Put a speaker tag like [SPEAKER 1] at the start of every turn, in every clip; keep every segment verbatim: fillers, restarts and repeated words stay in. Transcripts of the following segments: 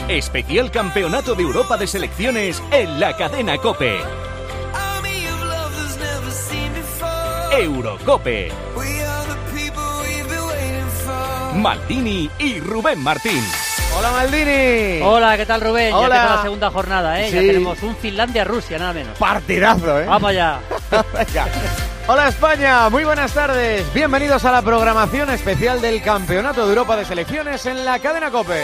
[SPEAKER 1] Especial Campeonato de Europa de Selecciones en la cadena COPE. Eurocope. Maldini y Rubén Martín.
[SPEAKER 2] Hola Maldini.
[SPEAKER 3] Hola, ¿qué tal Rubén?
[SPEAKER 2] Hola.
[SPEAKER 3] Ya tenemos la segunda jornada, ¿eh?
[SPEAKER 2] Sí.
[SPEAKER 3] Ya tenemos un Finlandia-Rusia, nada menos.
[SPEAKER 2] Partidazo, ¿eh?
[SPEAKER 3] Vamos allá.
[SPEAKER 2] Venga. Hola España, muy buenas tardes. Bienvenidos a la programación especial del Campeonato de Europa de Selecciones en la cadena COPE.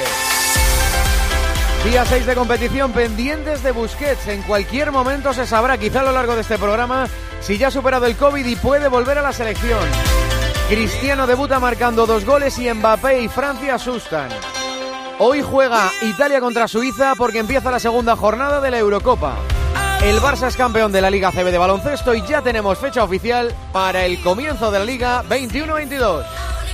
[SPEAKER 2] Día seis de competición, pendientes de Busquets. En cualquier momento se sabrá, quizá a lo largo de este programa, si ya ha superado el COVID y puede volver a la selección. Cristiano debuta marcando dos goles y Mbappé y Francia asustan. Hoy juega Italia contra Suiza porque empieza la segunda jornada de la Eurocopa. El Barça es campeón de la Liga A C B de baloncesto y ya tenemos fecha oficial para el comienzo de la Liga veintiuno veintidós.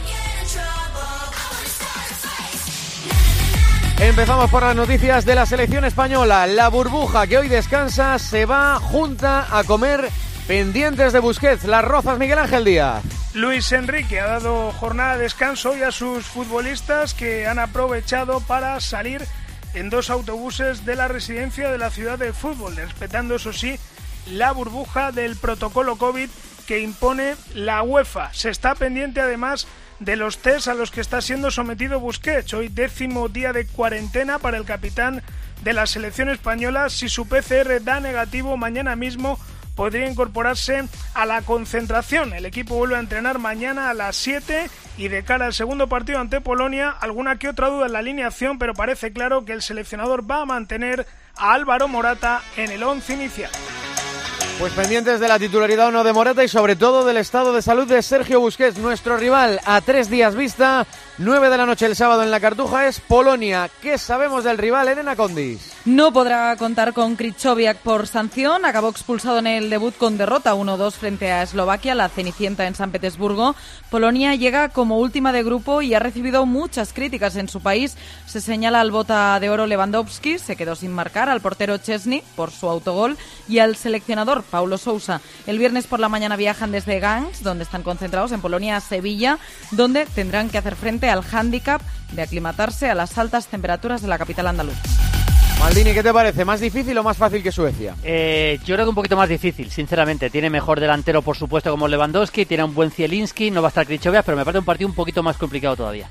[SPEAKER 2] Empezamos por las noticias de la selección española. La burbuja que hoy descansa se va junta a comer pendientes de Busquets. Las Rozas, Miguel Ángel Díaz.
[SPEAKER 4] Luis Enrique ha dado jornada de descanso hoy a sus futbolistas que han aprovechado para salir en dos autobuses de la residencia de la ciudad del fútbol, respetando eso sí la burbuja del protocolo COVID que impone la UEFA. Se está pendiente además de los test a los que está siendo sometido Busquets. Hoy décimo día de cuarentena para el capitán de la selección española. Si su P C R da negativo, mañana mismo podría incorporarse a la concentración. El equipo vuelve a entrenar mañana a las siete y de cara al segundo partido ante Polonia, alguna que otra duda en la alineación, pero parece claro que el seleccionador va a mantener a Álvaro Morata en el once inicial.
[SPEAKER 2] Pues pendientes de la titularidad o no de Morata y sobre todo del estado de salud de Sergio Busquets, nuestro rival a tres días vista. nueve de la noche el sábado en la Cartuja es Polonia. ¿Qué sabemos del rival, Elena Condis?
[SPEAKER 5] No podrá contar con Krychowiak por sanción. Acabó expulsado en el debut con derrota uno dos frente a Eslovaquia, la Cenicienta en San Petersburgo. Polonia llega como última de grupo y ha recibido muchas críticas en su país. Se señala al bota de oro Lewandowski, se quedó sin marcar, al portero Szczęsny por su autogol y al seleccionador Paulo Sousa. El viernes por la mañana viajan desde Gdańsk, donde están concentrados, en Polonia a Sevilla, donde tendrán que hacer frente al hándicap de aclimatarse a las altas temperaturas de la capital andaluza.
[SPEAKER 2] Maldini, ¿qué te parece? ¿Más difícil o más fácil que Suecia?
[SPEAKER 3] Eh, yo creo que un poquito más difícil, sinceramente. Tiene mejor delantero, por supuesto, como Lewandowski, tiene un buen Zielinski, no va a estar Krychowiak, pero me parece un partido un poquito más complicado todavía.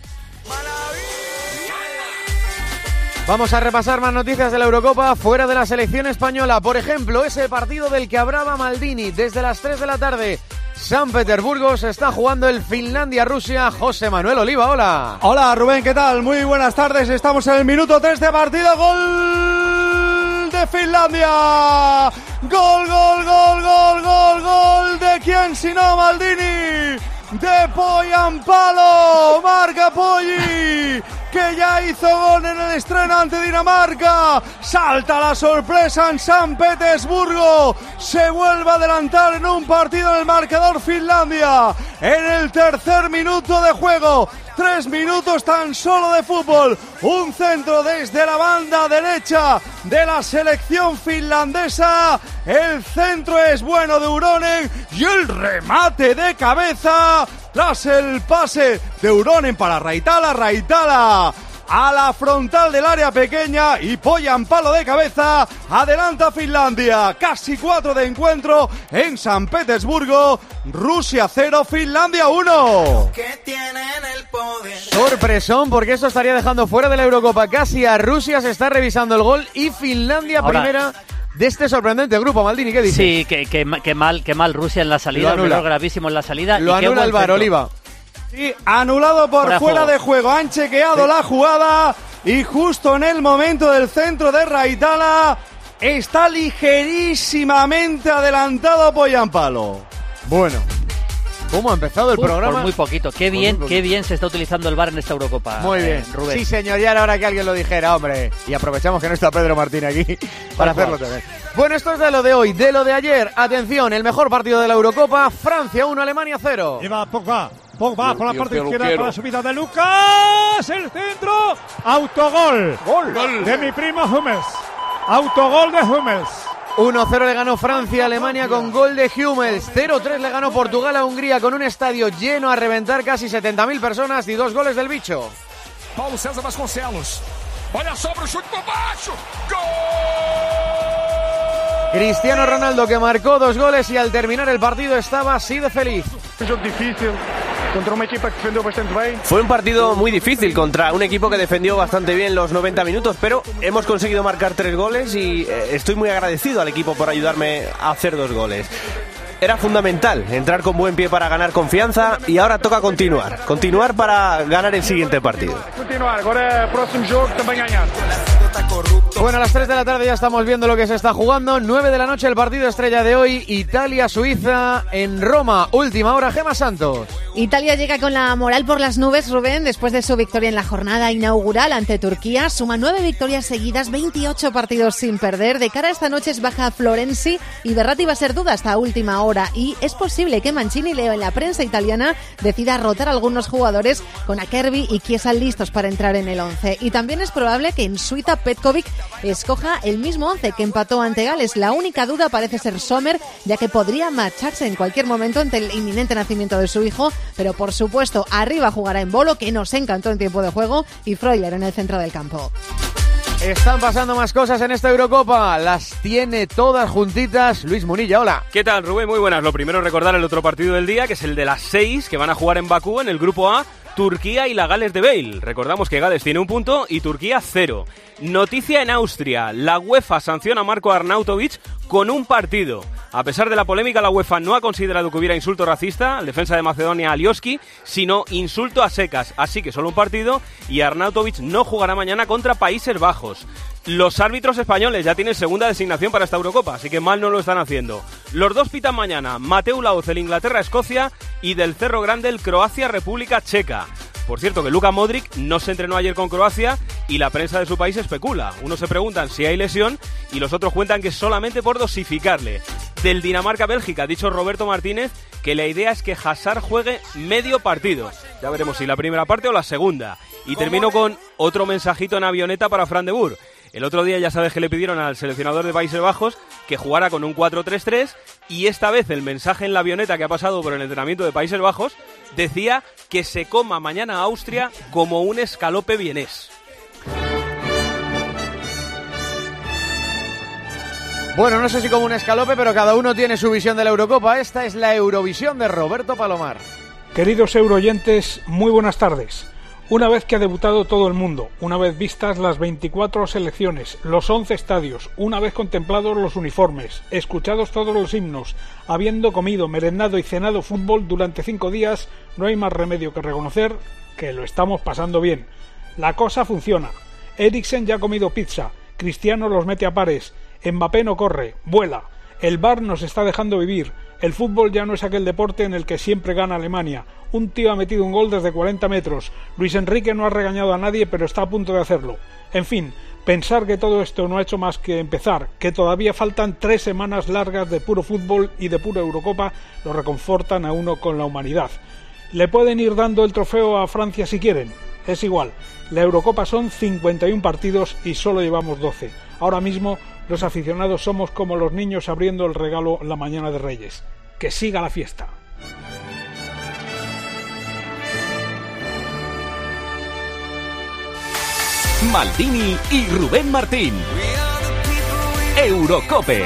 [SPEAKER 2] Vamos a repasar más noticias de la Eurocopa fuera de la selección española. Por ejemplo, ese partido del que hablaba Maldini desde las tres de la tarde. San Petersburgo se está jugando el Finlandia-Rusia. José Manuel Oliva, hola.
[SPEAKER 6] Hola Rubén, ¿qué tal? Muy buenas tardes. Estamos en el minuto tres de partido. Gol de Finlandia. Gol, gol, gol, gol, gol, gol. ¿De quién sino Maldini? De Poyampalo. Marca Poggi, que ya hizo gol en el estreno ante Dinamarca. Salta la sorpresa en San Petersburgo. Se vuelve a adelantar en un partido en el marcador Finlandia. En el tercer minuto de juego. Tres minutos tan solo de fútbol. Un centro desde la banda derecha de la selección finlandesa. El centro es bueno de Uronen y el remate de cabeza tras el pase de Uronen para Raitala. Raitala a la frontal del área pequeña y Poyampalo de cabeza. Adelanta Finlandia. Casi cuatro de encuentro en San Petersburgo. Rusia cero, Finlandia uno.
[SPEAKER 2] Sorpresón, porque esto estaría dejando fuera de la Eurocopa casi a Rusia. Se está revisando el gol y Finlandia
[SPEAKER 3] Ahora,
[SPEAKER 2] primera de este sorprendente grupo. Maldini, ¿qué dices?
[SPEAKER 3] Sí, que, que, que mal, que mal Rusia en la salida, un error gravísimo en la salida.
[SPEAKER 2] Lo
[SPEAKER 3] y
[SPEAKER 2] anula el V A R, Oliva.
[SPEAKER 6] Sí, anulado por fuera, fuera de juego. Han chequeado sí. la jugada y justo en el momento del centro de Raitala está ligerísimamente adelantado Poyampalo.
[SPEAKER 2] Bueno, ¿cómo ha empezado el
[SPEAKER 3] Uf,
[SPEAKER 2] programa?
[SPEAKER 3] Por muy poquito. Qué bien, poquito. qué bien se está utilizando el V A R en esta Eurocopa.
[SPEAKER 2] Muy bien,
[SPEAKER 3] eh, Rubén.
[SPEAKER 2] Sí, señor, ya era hora que alguien lo dijera, hombre. Y aprovechamos que no está Pedro Martín aquí para
[SPEAKER 3] Tal
[SPEAKER 2] hacerlo también. Bueno, esto es de lo de hoy, de lo de ayer. Atención, el mejor partido de la Eurocopa, Francia uno, Alemania cero.
[SPEAKER 7] Lleva Pogba. Pogba por la parte izquierda para la subida de Lucas. El centro. Autogol.
[SPEAKER 2] Gol.
[SPEAKER 7] Gol. De mi primo Hummels. Autogol de Hummels.
[SPEAKER 2] uno cero le ganó Francia a Alemania con gol de Hummels. cero tres le ganó Portugal a Hungría con un estadio lleno a reventar, casi setenta mil personas y dos goles del bicho.
[SPEAKER 8] Paulo César Vasconcelos. Olha só pro chute por baixo. ¡Gol!
[SPEAKER 2] Cristiano Ronaldo, que marcó dos goles y al terminar el partido estaba así de feliz.
[SPEAKER 9] Un jogo difícil contra una equipa que defendió bastante bien.
[SPEAKER 10] Fue un partido muy difícil contra un equipo que defendió bastante bien los noventa minutos, pero hemos conseguido marcar tres goles y eh, estoy muy agradecido al equipo por ayudarme a hacer dos goles. Era fundamental entrar con buen pie para ganar confianza y ahora toca continuar, continuar para ganar el siguiente partido.
[SPEAKER 9] Continuar, ahora el próximo juego también ganar.
[SPEAKER 2] Bueno, a las tres de la tarde ya estamos viendo lo que se está jugando. nueve de la noche el partido estrella de hoy, Italia-Suiza en Roma. Última hora, Gemma Santos.
[SPEAKER 11] Italia llega con la moral por las nubes, Rubén, después de su victoria en la jornada inaugural ante Turquía. Suma nueve victorias seguidas, veintiocho partidos sin perder. De cara a esta noche es baja Florenzi y Verratti va a ser duda hasta última hora. Y es posible que Mancini, leo en la prensa italiana, decida rotar a algunos jugadores con Acerbi y Chiesa listos para entrar en el once. Y también es probable que en Suiza Petkovic escoja el mismo once que empató ante Gales. La única duda parece ser Sommer, ya que podría marcharse en cualquier momento ante el inminente nacimiento de su hijo. Pero por supuesto, arriba jugará en Bolo, que nos encantó en tiempo de juego, y Freuler en el centro del campo.
[SPEAKER 2] Están pasando más cosas en esta Eurocopa, las tiene todas juntitas Luis Munilla, hola.
[SPEAKER 12] ¿Qué tal, Rubén? Muy buenas. Lo primero, recordar el otro partido del día, que es el de las seis, que van a jugar en Bakú, en el grupo A, Turquía y la Gales de Bale. Recordamos que Gales tiene un punto y Turquía cero. Noticia en Austria, la UEFA sanciona a Marko Arnautovic con un partido. A pesar de la polémica, la UEFA no ha considerado que hubiera insulto racista al defensa de Macedonia Alioski, sino insulto a secas. Así que solo un partido y Arnautovic no jugará mañana contra Países Bajos. Los árbitros españoles ya tienen segunda designación para esta Eurocopa, así que mal no lo están haciendo. Los dos pitan mañana, Mateu Laoz el Inglaterra-Escocia y del Cerro Grande el Croacia-República Checa. Por cierto, que Luka Modric no se entrenó ayer con Croacia y la prensa de su país especula. Unos se preguntan si hay lesión y los otros cuentan que es solamente por dosificarle. Del Dinamarca-Bélgica ha dicho Roberto Martínez que la idea es que Hazard juegue medio partido. Ya veremos si la primera parte o la segunda. Y termino con otro mensajito en avioneta para Fran de Boer. El otro día ya sabes que le pidieron al seleccionador de Países Bajos que jugara con un cuatro tres tres y esta vez el mensaje en la avioneta que ha pasado por el entrenamiento de Países Bajos decía que se coma mañana a Austria como un escalope vienés.
[SPEAKER 2] Bueno, no sé si como un escalope, pero cada uno tiene su visión de la Eurocopa. Esta es la Eurovisión de Roberto Palomar.
[SPEAKER 13] Queridos eurooyentes, muy buenas tardes. Una vez que ha debutado todo el mundo, una vez vistas las veinticuatro selecciones, los once estadios, una vez contemplados los uniformes, escuchados todos los himnos, habiendo comido, merendado y cenado fútbol durante cinco días, no hay más remedio que reconocer que lo estamos pasando bien. La cosa funciona. Eriksen ya ha comido pizza, Cristiano los mete a pares, Mbappé no corre, vuela. El V A R nos está dejando vivir. El fútbol ya no es aquel deporte en el que siempre gana Alemania. Un tío ha metido un gol desde cuarenta metros. Luis Enrique no ha regañado a nadie, pero está a punto de hacerlo. En fin, pensar que todo esto no ha hecho más que empezar, que todavía faltan tres semanas largas de puro fútbol y de pura Eurocopa, lo reconfortan a uno con la humanidad. Le pueden ir dando el trofeo a Francia si quieren. Es igual. La Eurocopa son cincuenta y un partidos y solo llevamos doce. Ahora mismo los aficionados somos como los niños abriendo el regalo la mañana de Reyes. ¡Que siga la fiesta!
[SPEAKER 1] Maldini y Rubén Martín. Eurocope.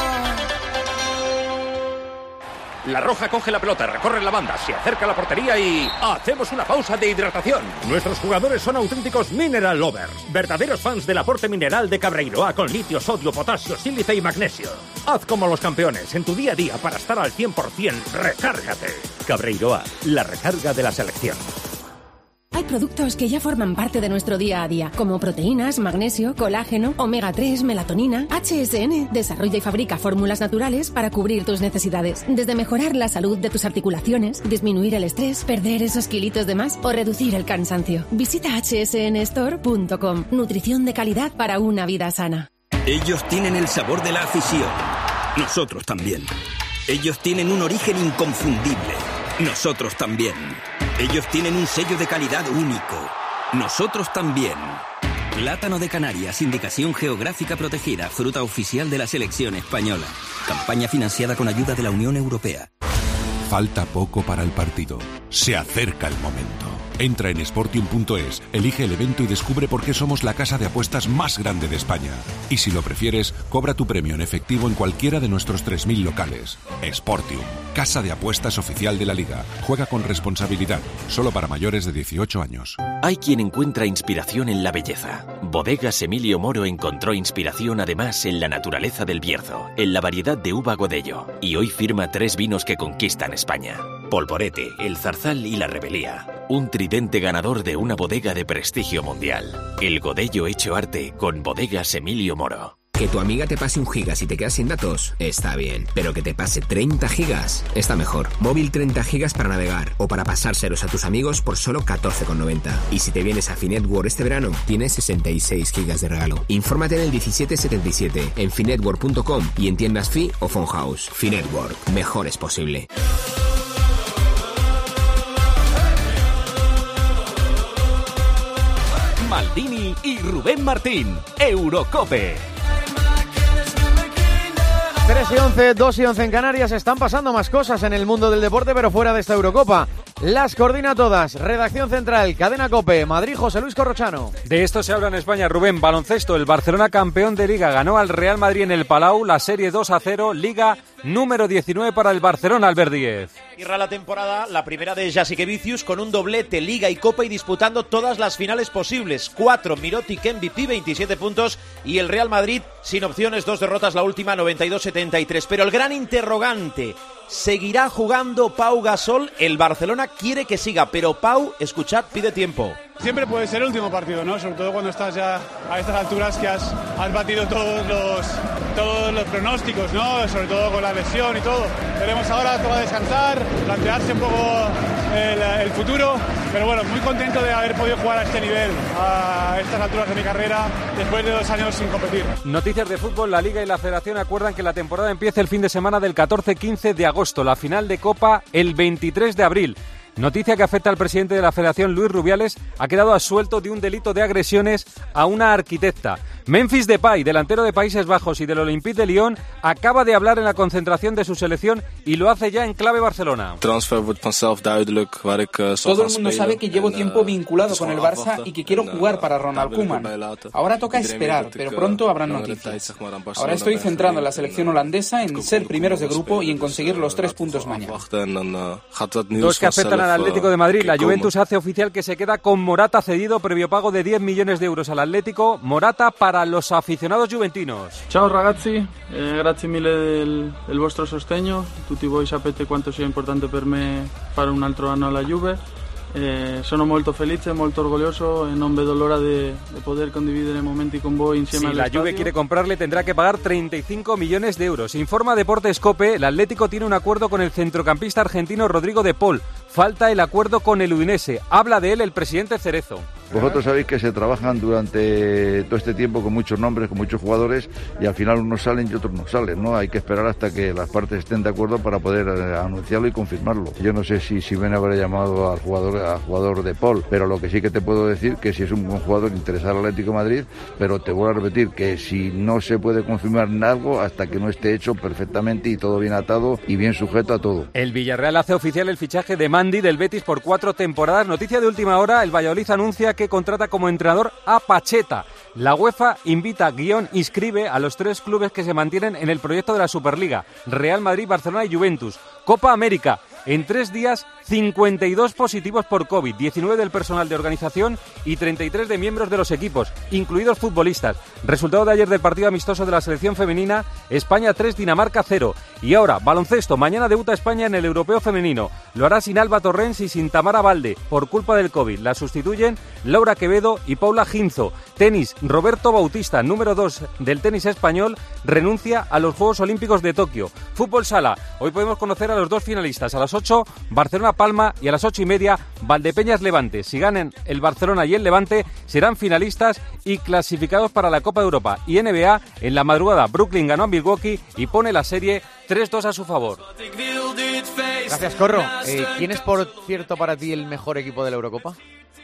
[SPEAKER 14] La Roja coge la pelota, recorre la banda, se acerca a la portería y... hacemos una pausa de hidratación. Nuestros jugadores son auténticos mineral lovers, verdaderos fans del aporte mineral de Cabreiroa con litio, sodio, potasio, sílice y magnesio. Haz como los campeones en tu día a día para estar al cien por ciento. ¡Recárgate! Cabreiroa, la recarga de la selección.
[SPEAKER 15] Hay productos que ya forman parte de nuestro día a día, como proteínas, magnesio, colágeno, omega tres, melatonina. H S N desarrolla y fabrica fórmulas naturales para cubrir tus necesidades. Desde mejorar la salud de tus articulaciones, disminuir el estrés, perder esos kilitos de más o reducir el cansancio. Visita hache ese ene store punto com. Nutrición de calidad para una vida sana.
[SPEAKER 16] Ellos tienen el sabor de la afición. Nosotros también. Ellos tienen un origen inconfundible. Nosotros también. Ellos tienen un sello de calidad único. Nosotros también. Plátano de Canarias, indicación geográfica protegida, fruta oficial de la selección española. Campaña financiada con ayuda de la Unión Europea.
[SPEAKER 17] Falta poco para el partido. Se acerca el momento. Entra en sportium punto es, elige el evento y descubre por qué somos la casa de apuestas más grande de España. Y si lo prefieres, cobra tu premio en efectivo en cualquiera de nuestros tres mil locales. Sportium, casa de apuestas oficial de la Liga. Juega con responsabilidad, solo para mayores de dieciocho años.
[SPEAKER 18] Hay quien encuentra inspiración en la belleza. Bodegas Emilio Moro encontró inspiración además en la naturaleza del Bierzo, en la variedad de uva Godello. Y hoy firma tres vinos que conquistan España: Polvorete, El Zarzal y La Rebelía. Un tridente ganador de una bodega de prestigio mundial. El Godello hecho arte con Bodegas Emilio Moro.
[SPEAKER 19] Que tu amiga te pase un gigas y te quedas sin datos, está bien. Pero que te pase treinta gigas, está mejor. Móvil treinta gigas para navegar o para pasárselos a tus amigos por solo catorce con noventa. Y si te vienes a Finetworld este verano, tienes sesenta y seis gigas de regalo. Infórmate en el diecisiete setenta y siete, en finetworld punto com y en tiendas Fi o Phone House. Finetworld, mejor es posible.
[SPEAKER 1] Maldini y Rubén Martín, Eurocope.
[SPEAKER 2] tres y once, dos y once en Canarias. Están pasando más cosas en el mundo del deporte, pero fuera de esta Eurocopa. Las coordina todas. Redacción central, Cadena COPE, Madrid, José Luis Corrochano.
[SPEAKER 20] De esto se habla en España, Rubén. Baloncesto, el Barcelona campeón de Liga ganó al Real Madrid en el Palau, la serie dos a cero, Liga número diecinueve para el Barcelona, Albert Díez.
[SPEAKER 21] Cierra la temporada, la primera de Jasikevicius, con un doblete, Liga y Copa, y disputando todas las finales posibles. Cuatro, Mirotic M V P, veintisiete puntos, y el Real Madrid sin opciones, dos derrotas, la última noventa y dos setenta y tres. Pero el gran interrogante: ¿seguirá jugando Pau Gasol? El Barcelona quiere que siga, pero Pau, escuchad, pide tiempo.
[SPEAKER 22] Siempre puede ser el último partido, ¿no? Sobre todo cuando estás ya a estas alturas que has, has batido todos los, todos los pronósticos, ¿no? Sobre todo con la lesión y todo. Veremos ahora, toca descansar, plantearse un poco el, el futuro, pero bueno, muy contento de haber podido jugar a este nivel, a estas alturas de mi carrera, después de dos años sin competir.
[SPEAKER 20] Noticias de fútbol: la Liga y la Federación acuerdan que la temporada empiece el fin de semana del catorce quince de agosto, la final de Copa el veintitrés de abril. Noticia que afecta al presidente de la Federación, Luis Rubiales, ha quedado absuelto de un delito de agresiones a una arquitecta. Memphis Depay, delantero de Países Bajos y del Olympique de Lyon, acaba de hablar en la concentración de su selección y lo hace ya en clave Barcelona.
[SPEAKER 23] Todo el mundo sabe que llevo tiempo vinculado con el Barça y que quiero jugar para Ronald Koeman. Ahora toca esperar, pero pronto habrán noticias. Ahora estoy centrado en la selección holandesa, en ser primeros de grupo y en conseguir los tres puntos mañana.
[SPEAKER 20] Dos que afectan al Atlético de Madrid. La Juventus hace oficial que se queda con Morata cedido, previo pago de diez millones de euros al Atlético. Morata para los aficionados juventinos.
[SPEAKER 24] Ciao ragazzi, eh, grazie mille del, del vostro sostegno. Tutti voi sapete quanto sia importante per me fare un altro anno alla Juve. Eh, sono molto felice, molto orgoglioso e non vedo l'ora de, de poder condividere momenti con voi insieme al
[SPEAKER 20] estadio. Si la Juve quiere comprarle, tendrá que pagar treinta y cinco millones de euros. Informa Deportes COPE, el Atlético tiene un acuerdo con el centrocampista argentino Rodrigo de Paul. Falta el acuerdo con el Udinese. Habla de él el presidente Cerezo.
[SPEAKER 25] Vosotros sabéis que se trabajan durante todo este tiempo con muchos nombres, con muchos jugadores, y al final unos salen y otros no salen, ¿no? Hay que esperar hasta que las partes estén de acuerdo para poder eh, anunciarlo y confirmarlo. Yo no sé si Simeone habrá llamado al jugador, al jugador de Paul, pero lo que sí que te puedo decir que si es un buen jugador interesado al Atlético de Madrid, pero te voy a repetir que si no se puede confirmar algo hasta que no esté hecho perfectamente y todo bien atado y bien sujeto a todo.
[SPEAKER 20] El Villarreal hace oficial el fichaje de Mandy del Betis por cuatro temporadas. Noticia de última hora: el Valladolid anuncia que contrata como entrenador a Pacheta. La UEFA invita, guión, inscribe a los tres clubes que se mantienen en el proyecto de la Superliga: Real Madrid, Barcelona y Juventus. Copa América. En tres días, cincuenta y dos positivos por COVID, diecinueve del personal de organización y treinta y tres de miembros de los equipos, incluidos futbolistas. Resultado de ayer del partido amistoso de la selección femenina: España tres, Dinamarca cero. Y ahora, baloncesto. Mañana debuta España en el Europeo Femenino. Lo hará sin Alba Torrens y sin Tamara Valde, por culpa del COVID. La sustituyen Laura Quevedo y Paula Ginzo. Tenis. Roberto Bautista, número dos del tenis español, renuncia a los Juegos Olímpicos de Tokio. Fútbol sala. Hoy podemos conocer a los dos finalistas. A las ocho, Barcelona-Palma, y a las ocho y media, Valdepeñas-Levante. Si ganan el Barcelona y el Levante, serán finalistas y clasificados para la Copa de Europa. Y N B A, en la madrugada, Brooklyn ganó a Milwaukee y pone la serie tres dos a su favor.
[SPEAKER 2] Gracias, Corro. Eh, ¿Quién es, por cierto, para ti el mejor equipo de la Eurocopa?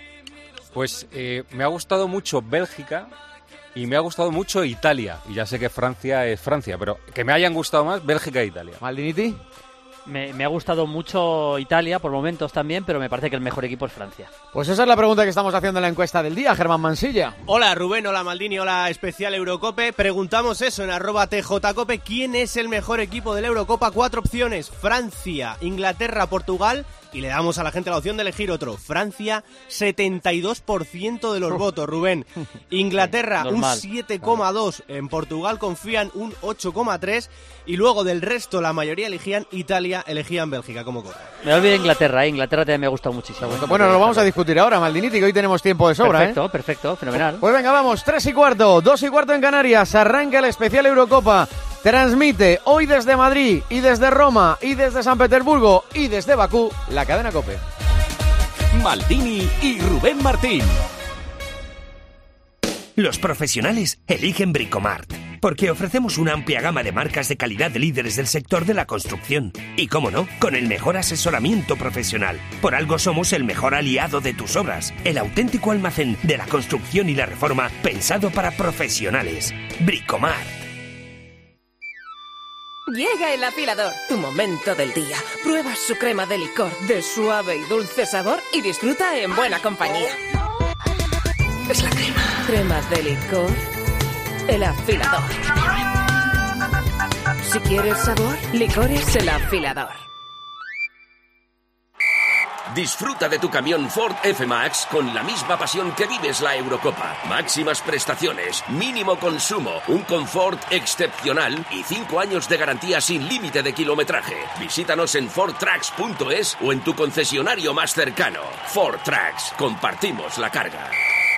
[SPEAKER 20] Pues eh, me ha gustado mucho Bélgica y me ha gustado mucho Italia. Y ya sé que Francia es Francia, pero que me hayan gustado más Bélgica e Italia.
[SPEAKER 2] ¿Maldiniti?
[SPEAKER 3] Me, me ha gustado mucho Italia por momentos también, pero me parece que el mejor equipo es Francia.
[SPEAKER 2] Pues esa es la pregunta que estamos haciendo en la encuesta del día, Germán Mansilla.
[SPEAKER 10] Hola Rubén, hola Maldini, hola especial Eurocope. Preguntamos eso en arroba tjcope. ¿Quién es el mejor equipo de la Eurocopa? Cuatro opciones: Francia, Inglaterra, Portugal. Y le damos a la gente la opción de elegir otro. Francia, setenta y dos por ciento de los votos, Rubén. Inglaterra, sí, un siete coma dos. En Portugal confían un ocho coma tres. Y luego del resto, la mayoría elegían Italia, elegían Bélgica. ¿Cómo corre?
[SPEAKER 3] Me olvidé Inglaterra, ¿eh? Inglaterra también me ha gustado muchísimo.
[SPEAKER 2] Bueno, lo vamos a discutir ahora, Maldiniti, que hoy tenemos tiempo de sobra.
[SPEAKER 3] Perfecto,
[SPEAKER 2] ¿eh?
[SPEAKER 3] perfecto, fenomenal.
[SPEAKER 2] Pues venga, vamos, tres y cuarto, dos y cuarto en Canarias. Arranca el especial Eurocopa. Transmite hoy desde Madrid y desde Roma y desde San Petersburgo y desde Bakú la cadena COPE.
[SPEAKER 1] Maldini y Rubén Martín.
[SPEAKER 4] Los profesionales eligen Bricomart, porque ofrecemos una amplia gama de marcas de calidad de líderes del sector de la construcción. Y cómo no, con el mejor asesoramiento profesional. Por algo somos el mejor aliado de tus obras, el auténtico almacén de la construcción y la reforma pensado para profesionales. Bricomart.
[SPEAKER 5] Llega el afilador, tu momento del día. Prueba su crema de licor de suave y dulce sabor y disfruta en buena compañía. Es la crema. Crema de licor, el afilador. Si quieres sabor, licores el afilador.
[SPEAKER 6] Disfruta de tu camión Ford F-Max con la misma pasión que vives la Eurocopa. Máximas prestaciones, mínimo consumo, un confort excepcional y cinco años de garantía sin límite de kilometraje. Visítanos en ford tracks punto es o en tu concesionario más cercano. Ford Tracks, compartimos la carga.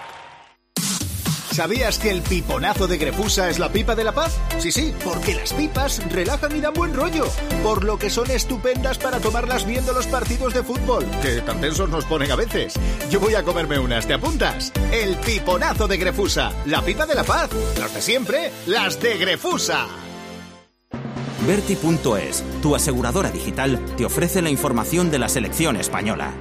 [SPEAKER 7] ¿Sabías que el piponazo de Grefusa es la pipa de la paz? Sí, sí, porque las pipas relajan y dan buen rollo, por lo que son estupendas para tomarlas viendo los partidos de fútbol, que tan tensos nos ponen a veces. Yo voy a comerme unas, ¿te apuntas? El piponazo de Grefusa, la pipa de la paz, las de siempre, las de Grefusa.
[SPEAKER 26] Berti punto es, tu aseguradora digital, te ofrece la información de la selección española.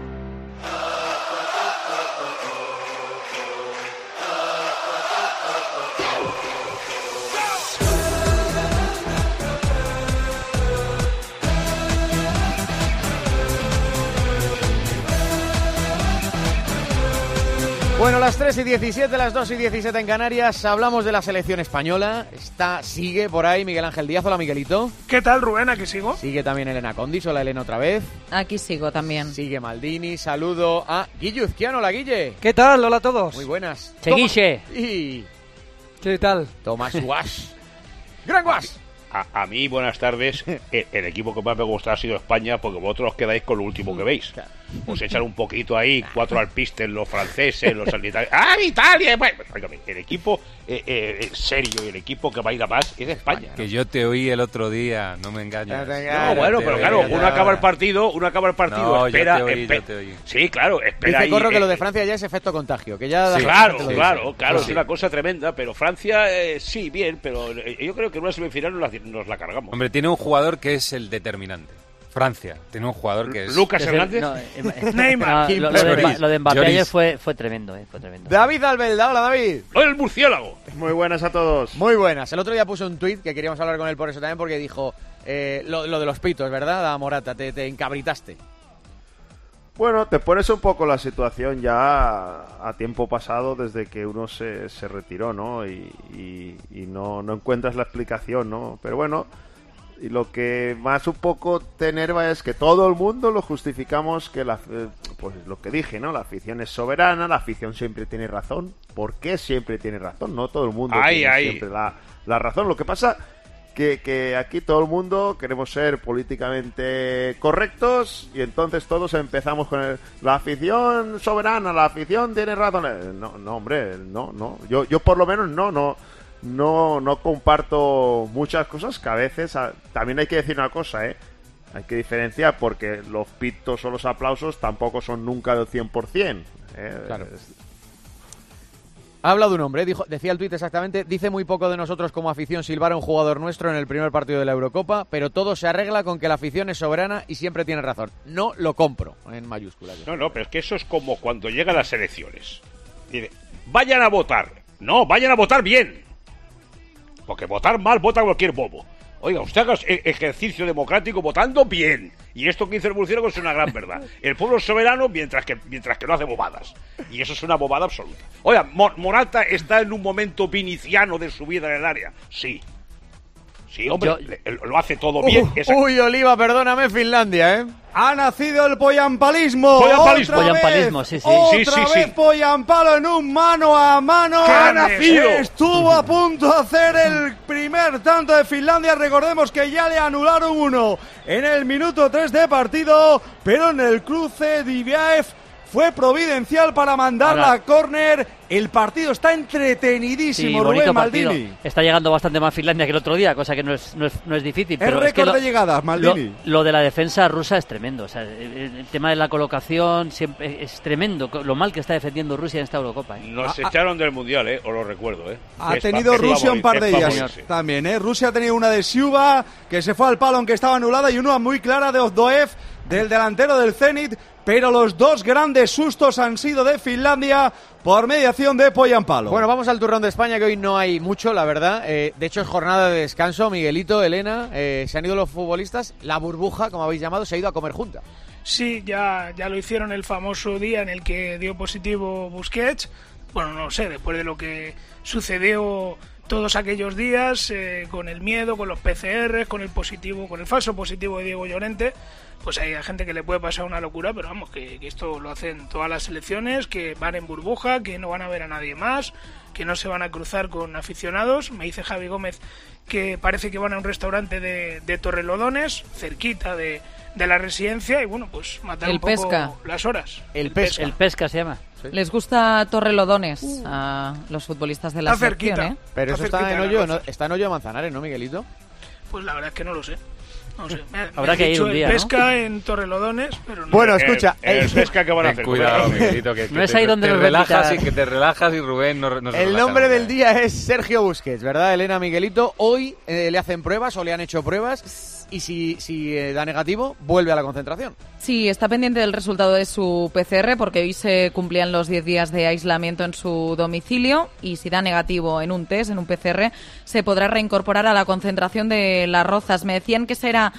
[SPEAKER 2] Bueno, las tres y diecisiete, las dos y diecisiete en Canarias, hablamos de la selección española. Está, sigue por ahí Miguel Ángel Díaz. Hola, Miguelito.
[SPEAKER 27] ¿Qué tal, Rubén? ¿Aquí sigo?
[SPEAKER 2] Sigue también Elena Condis. Hola, Elena, otra vez.
[SPEAKER 28] Aquí sigo también.
[SPEAKER 2] Sigue Maldini. Saludo a Guille Uzquiano. Hola, Guille.
[SPEAKER 29] ¿Qué tal? Hola a todos.
[SPEAKER 2] Muy buenas.
[SPEAKER 3] Che, Guille.
[SPEAKER 2] Y...
[SPEAKER 29] ¿Qué tal?
[SPEAKER 2] Tomás Guas. ¡Gran Guas!
[SPEAKER 30] A, a mí, buenas tardes. El, el equipo que más me gusta ha sido España, porque vosotros os quedáis con lo último que veis. Os echan un poquito ahí, cuatro alpistes, los franceses, los italianos. ¡Ah, Italia! Bueno, óigame, el equipo eh, eh, serio y el equipo que va a ir a más es España.
[SPEAKER 20] Que ¿no? Yo te oí el otro día, no me engañes.
[SPEAKER 30] No, bueno, pero claro, uno acaba el partido, uno acaba el partido,
[SPEAKER 20] no,
[SPEAKER 30] espera,
[SPEAKER 20] yo te oí,
[SPEAKER 30] espera.
[SPEAKER 20] yo te oí.
[SPEAKER 30] Sí, claro, espera.
[SPEAKER 2] Dice
[SPEAKER 30] ahí,
[SPEAKER 2] Corro que
[SPEAKER 30] eh,
[SPEAKER 2] lo de Francia ya es efecto contagio, que ya...
[SPEAKER 30] Sí, claro, claro, claro,
[SPEAKER 20] pues
[SPEAKER 30] es
[SPEAKER 20] sí.
[SPEAKER 30] una cosa tremenda, pero Francia eh, sí, bien, pero eh, yo creo que en una semifinal nos la, nos la cargamos.
[SPEAKER 20] Hombre, tiene un jugador que es el determinante. Francia tiene un jugador que es...
[SPEAKER 30] Lucas
[SPEAKER 3] es
[SPEAKER 30] Hernández.
[SPEAKER 3] El, no, eh,
[SPEAKER 30] Neymar.
[SPEAKER 3] No, lo, lo, de, lo de Mbappé ayer fue, fue tremendo, eh, fue tremendo.
[SPEAKER 2] David Albelda, hola David.
[SPEAKER 30] ¡Hola el murciélago!
[SPEAKER 31] Muy buenas a todos.
[SPEAKER 2] Muy buenas. El otro día puso un tuit que queríamos hablar con él por eso también, porque dijo eh, lo, lo de los pitos, ¿verdad, Morata? Te, te encabritaste.
[SPEAKER 31] Bueno, te pones un poco la situación ya a tiempo pasado desde que uno se, se retiró, ¿no? Y, y, y no, no encuentras la explicación, ¿no? Pero bueno... Y lo que más un poco te enerva es que todo el mundo lo justificamos que la, eh, pues lo que dije, ¿no? La afición es soberana, la afición siempre tiene razón. ¿Por qué siempre tiene razón? No todo el mundo
[SPEAKER 30] ay,
[SPEAKER 31] tiene
[SPEAKER 30] ay.
[SPEAKER 31] siempre la, la razón. Lo que pasa que, que aquí todo el mundo queremos ser políticamente correctos y entonces todos empezamos con el, la afición soberana, la afición tiene razón. No, no, hombre, no, no. Yo, yo por lo menos no, no. No, no comparto muchas cosas que a veces a, también hay que decir una cosa, ¿eh? Hay que diferenciar porque los pitos o los aplausos tampoco son nunca del cien por ciento. ¿eh?
[SPEAKER 2] Claro. Ha hablado un hombre, dijo, decía el tuit exactamente, dice muy poco de nosotros como afición silbar a un jugador nuestro en el primer partido de la Eurocopa, pero todo se arregla con que la afición es soberana y siempre tiene razón. No lo compro, en mayúsculas.
[SPEAKER 30] No, no, pero es que eso es como cuando llegan las elecciones. Dice, vayan a votar. No, vayan a votar bien. Porque votar mal, vota cualquier bobo. Oiga, usted haga ejercicio democrático votando bien. Y esto que dice el murciélago es una gran verdad. El pueblo es soberano mientras que, mientras que no hace bobadas. Y eso es una bobada absoluta. Oiga, Morata está en un momento viniciano de su vida en el área. Sí. Sí, hombre, Yo... le, lo hace todo bien.
[SPEAKER 2] Uh, esa... Uy, Oliva, perdóname, Finlandia, ¿eh?
[SPEAKER 8] Ha nacido el poyampalismo.
[SPEAKER 30] Poyampalismo.
[SPEAKER 8] Otra
[SPEAKER 3] Poyampalismo,
[SPEAKER 8] vez,
[SPEAKER 3] sí, sí.
[SPEAKER 8] Otra
[SPEAKER 30] sí, sí,
[SPEAKER 8] vez
[SPEAKER 30] sí.
[SPEAKER 8] Poyampalo en un mano a mano.
[SPEAKER 30] Ha nacido.
[SPEAKER 8] Estuvo a punto de hacer el primer tanto de Finlandia. Recordemos que ya le anularon uno en el minuto tres de partido, pero en el cruce Diviaev fue providencial para mandarla a córner. El partido está entretenidísimo,
[SPEAKER 3] sí,
[SPEAKER 8] Rubén
[SPEAKER 3] partido.
[SPEAKER 8] Maldini.
[SPEAKER 3] Está llegando bastante más Finlandia que el otro día, cosa que no es, no es, no es difícil.
[SPEAKER 8] Es
[SPEAKER 3] pero
[SPEAKER 8] récord
[SPEAKER 3] es que lo,
[SPEAKER 8] de llegadas, Maldini.
[SPEAKER 3] Lo, lo de la defensa rusa es tremendo. O sea, el, el tema de la colocación siempre es tremendo. Lo mal que está defendiendo Rusia en esta Eurocopa. ¿eh?
[SPEAKER 30] Nos
[SPEAKER 3] ah,
[SPEAKER 30] echaron del Mundial, ¿eh? Os lo recuerdo, ¿eh?
[SPEAKER 8] Ha
[SPEAKER 30] es
[SPEAKER 8] tenido Rusia un par de días
[SPEAKER 30] sí.
[SPEAKER 8] también, ¿eh? Rusia ha tenido una de Siuba, que se fue al palo aunque estaba anulada, y una muy clara de Ozdoev, del delantero del Zenit, pero los dos grandes sustos han sido de Finlandia por mediación de Poyampalo.
[SPEAKER 2] Bueno, vamos al turrón de España, que hoy no hay mucho, la verdad. Eh, de hecho, es jornada de descanso. Miguelito, Elena, eh, se han ido los futbolistas. La burbuja, como habéis llamado, se ha ido a comer junta.
[SPEAKER 9] Sí, ya, ya lo hicieron el famoso día en el que dio positivo Busquets. Bueno, no sé, después de lo que sucedió todos aquellos días, eh, con el miedo, con los P C Rs, con el positivo, con el falso positivo de Diego Llorente, pues hay gente que le puede pasar una locura, pero vamos, que, que esto lo hacen todas las selecciones, que van en burbuja, que no van a ver a nadie más, que no se van a cruzar con aficionados. Me dice Javi Gómez que parece que van a un restaurante de, de Torrelodones, cerquita de, de la residencia, y bueno, pues matar
[SPEAKER 11] el
[SPEAKER 9] un poco
[SPEAKER 11] pesca.
[SPEAKER 9] las horas.
[SPEAKER 2] El,
[SPEAKER 9] el
[SPEAKER 2] pesca.
[SPEAKER 9] pesca.
[SPEAKER 3] El pesca se llama.
[SPEAKER 11] ¿Sí? Les gusta Torrelodones uh. a los futbolistas de la
[SPEAKER 9] está
[SPEAKER 11] selección,
[SPEAKER 9] cerquita,
[SPEAKER 11] ¿eh?
[SPEAKER 2] Pero eso está en Hoyo, ¿no? Está en Hoyo de Manzanares, ¿no, Miguelito?
[SPEAKER 9] Pues la verdad es que no lo sé. No sé, me,
[SPEAKER 3] Habrá
[SPEAKER 9] me
[SPEAKER 3] que ir un
[SPEAKER 9] el
[SPEAKER 3] día,
[SPEAKER 9] pesca
[SPEAKER 3] ¿no?
[SPEAKER 9] en Torrelodones, pero no.
[SPEAKER 2] Bueno, escucha,
[SPEAKER 30] el, el pesca que van a hacer.
[SPEAKER 20] Cuidado, Miguelito, que, que
[SPEAKER 3] no es
[SPEAKER 20] te,
[SPEAKER 3] ahí donde
[SPEAKER 20] te
[SPEAKER 3] nos
[SPEAKER 20] relajas y que te relajas y Rubén no, no se
[SPEAKER 2] El
[SPEAKER 20] relaja
[SPEAKER 2] nombre
[SPEAKER 20] nunca.
[SPEAKER 2] del día es Sergio Busquets, ¿verdad, Elena, Miguelito? Hoy eh, le hacen pruebas o le han hecho pruebas, y si, si eh, da negativo, vuelve a la concentración.
[SPEAKER 11] Sí, está pendiente del resultado de su P C R, porque hoy se cumplían los diez días de aislamiento en su domicilio, y si da negativo en un test, en un P C R, se podrá reincorporar a la concentración de Las Rozas. Me decían que será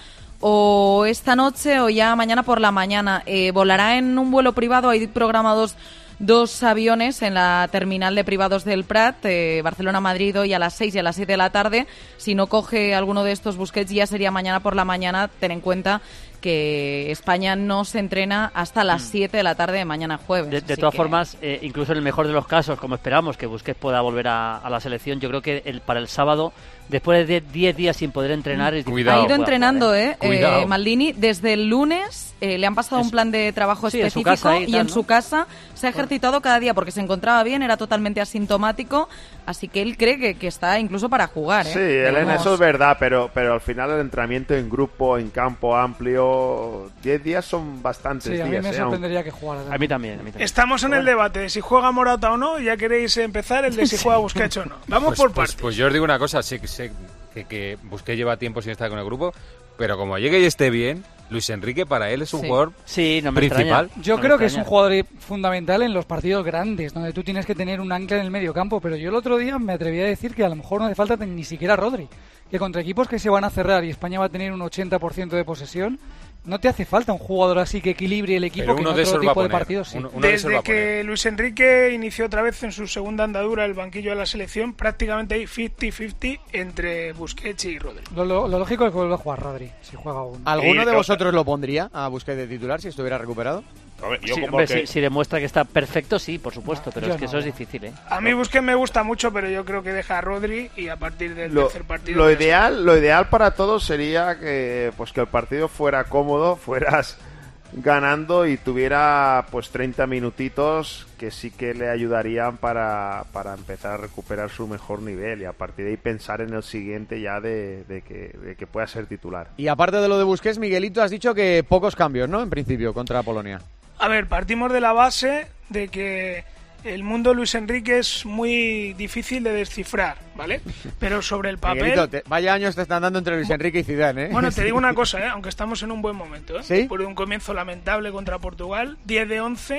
[SPEAKER 11] o esta noche o ya mañana por la mañana. Eh, volará en un vuelo privado, hay programados dos aviones en la terminal de privados del Prat, eh, Barcelona-Madrid, hoy a las seis y a las siete de la tarde. Si no coge alguno de estos Busquets, ya sería mañana por la mañana. Ten en cuenta que España no se entrena hasta las siete de la tarde de mañana jueves.
[SPEAKER 3] De, de todas que... formas, eh, incluso en el mejor de los casos, como esperamos que Busquets pueda volver a, a la selección, yo creo que el, para el sábado, después de diez días sin poder entrenar, es difícil.
[SPEAKER 11] Ha ido entrenando, jugar, ¿eh?
[SPEAKER 3] eh
[SPEAKER 11] Maldini, desde el lunes eh, le han pasado es... un plan de trabajo
[SPEAKER 3] sí,
[SPEAKER 11] específico
[SPEAKER 3] en su casa, ahí,
[SPEAKER 11] y
[SPEAKER 3] tal,
[SPEAKER 11] en
[SPEAKER 3] ¿no?
[SPEAKER 11] su casa se ha ejercitado cada día porque se encontraba bien, era totalmente asintomático, así que él cree que, que está incluso para jugar, ¿eh?
[SPEAKER 31] Sí, Elena, eso es verdad, pero, pero al final el entrenamiento en grupo, en campo amplio, diez días son bastantes
[SPEAKER 29] sí,
[SPEAKER 31] días.
[SPEAKER 29] a mí me
[SPEAKER 31] ¿eh?
[SPEAKER 29] sorprendería que jugara.
[SPEAKER 3] A mí también, a mí también.
[SPEAKER 9] Estamos en el debate de si juega Morata o no, y ya queréis empezar el de si juega Busquets o no. Vamos
[SPEAKER 20] pues,
[SPEAKER 9] por
[SPEAKER 20] pues,
[SPEAKER 9] partes.
[SPEAKER 20] Pues yo os digo una cosa, sé, sé que, que Busquets lleva tiempo sin estar con el grupo, pero como llegue y esté bien, Luis Enrique para él es un
[SPEAKER 11] sí.
[SPEAKER 20] jugador
[SPEAKER 3] sí, no me
[SPEAKER 20] principal.
[SPEAKER 3] Extraña.
[SPEAKER 29] Yo
[SPEAKER 3] no
[SPEAKER 29] creo que es un jugador fundamental en los partidos grandes, donde tú tienes que tener un ancla en el medio campo, pero yo el otro día me atreví a decir que a lo mejor no hace falta ni siquiera Rodri, que contra equipos que se van a cerrar y España va a tener un ochenta por ciento de posesión, no te hace falta un jugador así que equilibre el equipo, que en otro tipo de partidos sí.
[SPEAKER 9] Uno, uno Desde de que Luis Enrique inició otra vez en su segunda andadura el banquillo de la selección, prácticamente hay cincuenta cincuenta entre Busquets y Rodri.
[SPEAKER 29] Lo, lo, lo lógico es que vuelva a jugar Rodri, si juega uno.
[SPEAKER 2] ¿Alguno de vosotros lo pondría a Busquets de titular si estuviera recuperado?
[SPEAKER 30] Ver, yo
[SPEAKER 3] sí,
[SPEAKER 30] como
[SPEAKER 3] hombre,
[SPEAKER 30] que...
[SPEAKER 3] si, si demuestra que está perfecto, sí, por supuesto, pero yo es que no. Eso es difícil, ¿eh?
[SPEAKER 9] A mí Busquets me gusta mucho, pero yo creo que deja a Rodri y a partir del
[SPEAKER 31] lo,
[SPEAKER 9] tercer partido...
[SPEAKER 31] Lo ideal, lo ideal para todos sería que, pues, que el partido fuera cómodo, fueras ganando y tuviera pues treinta minutitos que sí que le ayudarían para, para empezar a recuperar su mejor nivel y a partir de ahí pensar en el siguiente ya de, de, que, de que pueda ser titular.
[SPEAKER 2] Y aparte de lo de Busquets, Miguelito, has dicho que pocos cambios, ¿no? En principio, contra Polonia.
[SPEAKER 9] A ver, partimos de la base de que el mundo Luis Enrique es muy difícil de descifrar, ¿vale? Pero sobre el papel...
[SPEAKER 2] Miguelito, te, vaya años te están dando entre Luis Enrique y Zidane, ¿eh?
[SPEAKER 9] Bueno, te digo una cosa, ¿eh? Aunque estamos en un buen momento, ¿eh?
[SPEAKER 2] ¿Sí?
[SPEAKER 9] Después de un comienzo lamentable contra Portugal, diez de once,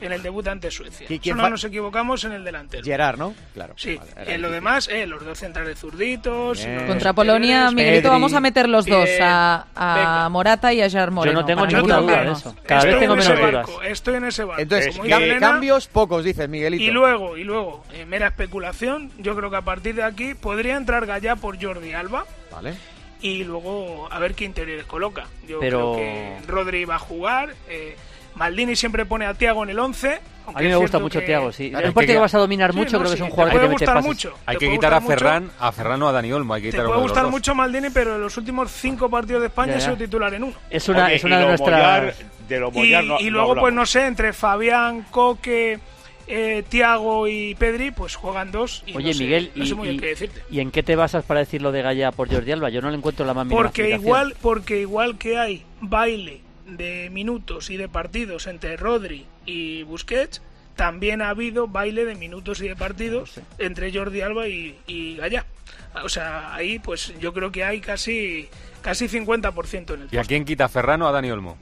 [SPEAKER 9] en el debut ante Suecia.
[SPEAKER 2] ¿Qui- quién
[SPEAKER 9] Solo
[SPEAKER 2] fa-
[SPEAKER 9] nos equivocamos en el delantero.
[SPEAKER 2] Gerard, ¿no? Claro.
[SPEAKER 9] Sí,
[SPEAKER 2] Vale, era
[SPEAKER 9] en lo
[SPEAKER 2] difícil.
[SPEAKER 9] demás, eh, los dos centrales zurditos.
[SPEAKER 2] Bien.
[SPEAKER 9] los
[SPEAKER 11] Contra
[SPEAKER 9] exteriores,
[SPEAKER 11] Polonia, Miguelito,
[SPEAKER 2] Pedri.
[SPEAKER 11] vamos a meter los dos,
[SPEAKER 9] Bien.
[SPEAKER 11] a, a
[SPEAKER 9] Venga.
[SPEAKER 11] Morata y a Gerard Moreno.
[SPEAKER 3] Yo no tengo
[SPEAKER 11] para
[SPEAKER 3] ninguna
[SPEAKER 11] no
[SPEAKER 3] duda de
[SPEAKER 11] equivocarnos.
[SPEAKER 3] eso. Cada vez
[SPEAKER 9] estoy
[SPEAKER 3] tengo
[SPEAKER 9] en
[SPEAKER 3] menos
[SPEAKER 9] ese
[SPEAKER 3] dudas.
[SPEAKER 9] barco, estoy en ese barco.
[SPEAKER 2] Entonces,
[SPEAKER 9] Como
[SPEAKER 2] cam-
[SPEAKER 9] dice Elena,
[SPEAKER 2] cambios pocos, dices, Miguelito.
[SPEAKER 9] y luego, y luego, eh, mera especulación, yo creo que a partir de aquí podría entrar Gallá por Jordi Alba.
[SPEAKER 2] Vale.
[SPEAKER 9] Y luego a ver qué interiores coloca. Yo
[SPEAKER 3] Pero-
[SPEAKER 9] creo que Rodri va a jugar. eh, Maldini siempre pone a Thiago en el once.
[SPEAKER 3] A mí me gusta mucho Thiago, sí.
[SPEAKER 2] Claro,
[SPEAKER 3] En un
[SPEAKER 2] hay
[SPEAKER 3] partido
[SPEAKER 2] que-
[SPEAKER 3] que vas a dominar
[SPEAKER 9] Sí,
[SPEAKER 3] mucho,
[SPEAKER 9] no,
[SPEAKER 3] creo que
[SPEAKER 9] sí,
[SPEAKER 3] es un
[SPEAKER 9] te
[SPEAKER 3] jugador que
[SPEAKER 9] puede
[SPEAKER 3] te mete
[SPEAKER 9] gustar
[SPEAKER 3] pases.
[SPEAKER 9] mucho.
[SPEAKER 20] Hay
[SPEAKER 9] te
[SPEAKER 20] que
[SPEAKER 9] puede
[SPEAKER 20] quitar a
[SPEAKER 9] gustar mucho.
[SPEAKER 20] Ferran, a Ferran o a Dani Olmo. Hay que
[SPEAKER 9] Te
[SPEAKER 20] quitar
[SPEAKER 9] puede
[SPEAKER 20] uno de
[SPEAKER 9] gustar
[SPEAKER 20] los dos.
[SPEAKER 9] mucho Maldini, pero en los últimos cinco partidos de España
[SPEAKER 3] Ya,
[SPEAKER 9] ha
[SPEAKER 3] ya.
[SPEAKER 9] sido titular en uno.
[SPEAKER 3] Es una,
[SPEAKER 30] Oye,
[SPEAKER 3] es una
[SPEAKER 30] y
[SPEAKER 3] de
[SPEAKER 30] lo
[SPEAKER 3] nuestras...
[SPEAKER 30] Mollar- de lo
[SPEAKER 9] Y,
[SPEAKER 30] Mollar no-
[SPEAKER 9] y
[SPEAKER 30] no
[SPEAKER 9] luego, pues
[SPEAKER 30] hablamos.
[SPEAKER 9] no sé, entre Fabián, Coque, eh, Thiago y Pedri, pues juegan dos. Y
[SPEAKER 3] Oye,
[SPEAKER 9] no sé,
[SPEAKER 3] Miguel,
[SPEAKER 9] no
[SPEAKER 3] y,
[SPEAKER 9] sé muy bien
[SPEAKER 3] y-
[SPEAKER 9] qué decirte.
[SPEAKER 3] ¿y en qué te basas para decir lo de Gallá por Jordi Alba? Yo no le encuentro la más mínima
[SPEAKER 9] Porque
[SPEAKER 3] explicación.
[SPEAKER 9] igual, porque igual que hay baile de minutos y de partidos entre Rodri y Busquets, también ha habido baile de minutos y de partidos entre Jordi Alba y, y Gallá. O sea, ahí pues yo creo que hay casi casi cincuenta por ciento en el
[SPEAKER 20] ¿Y a quién quita, a Ferran o a Dani Olmo?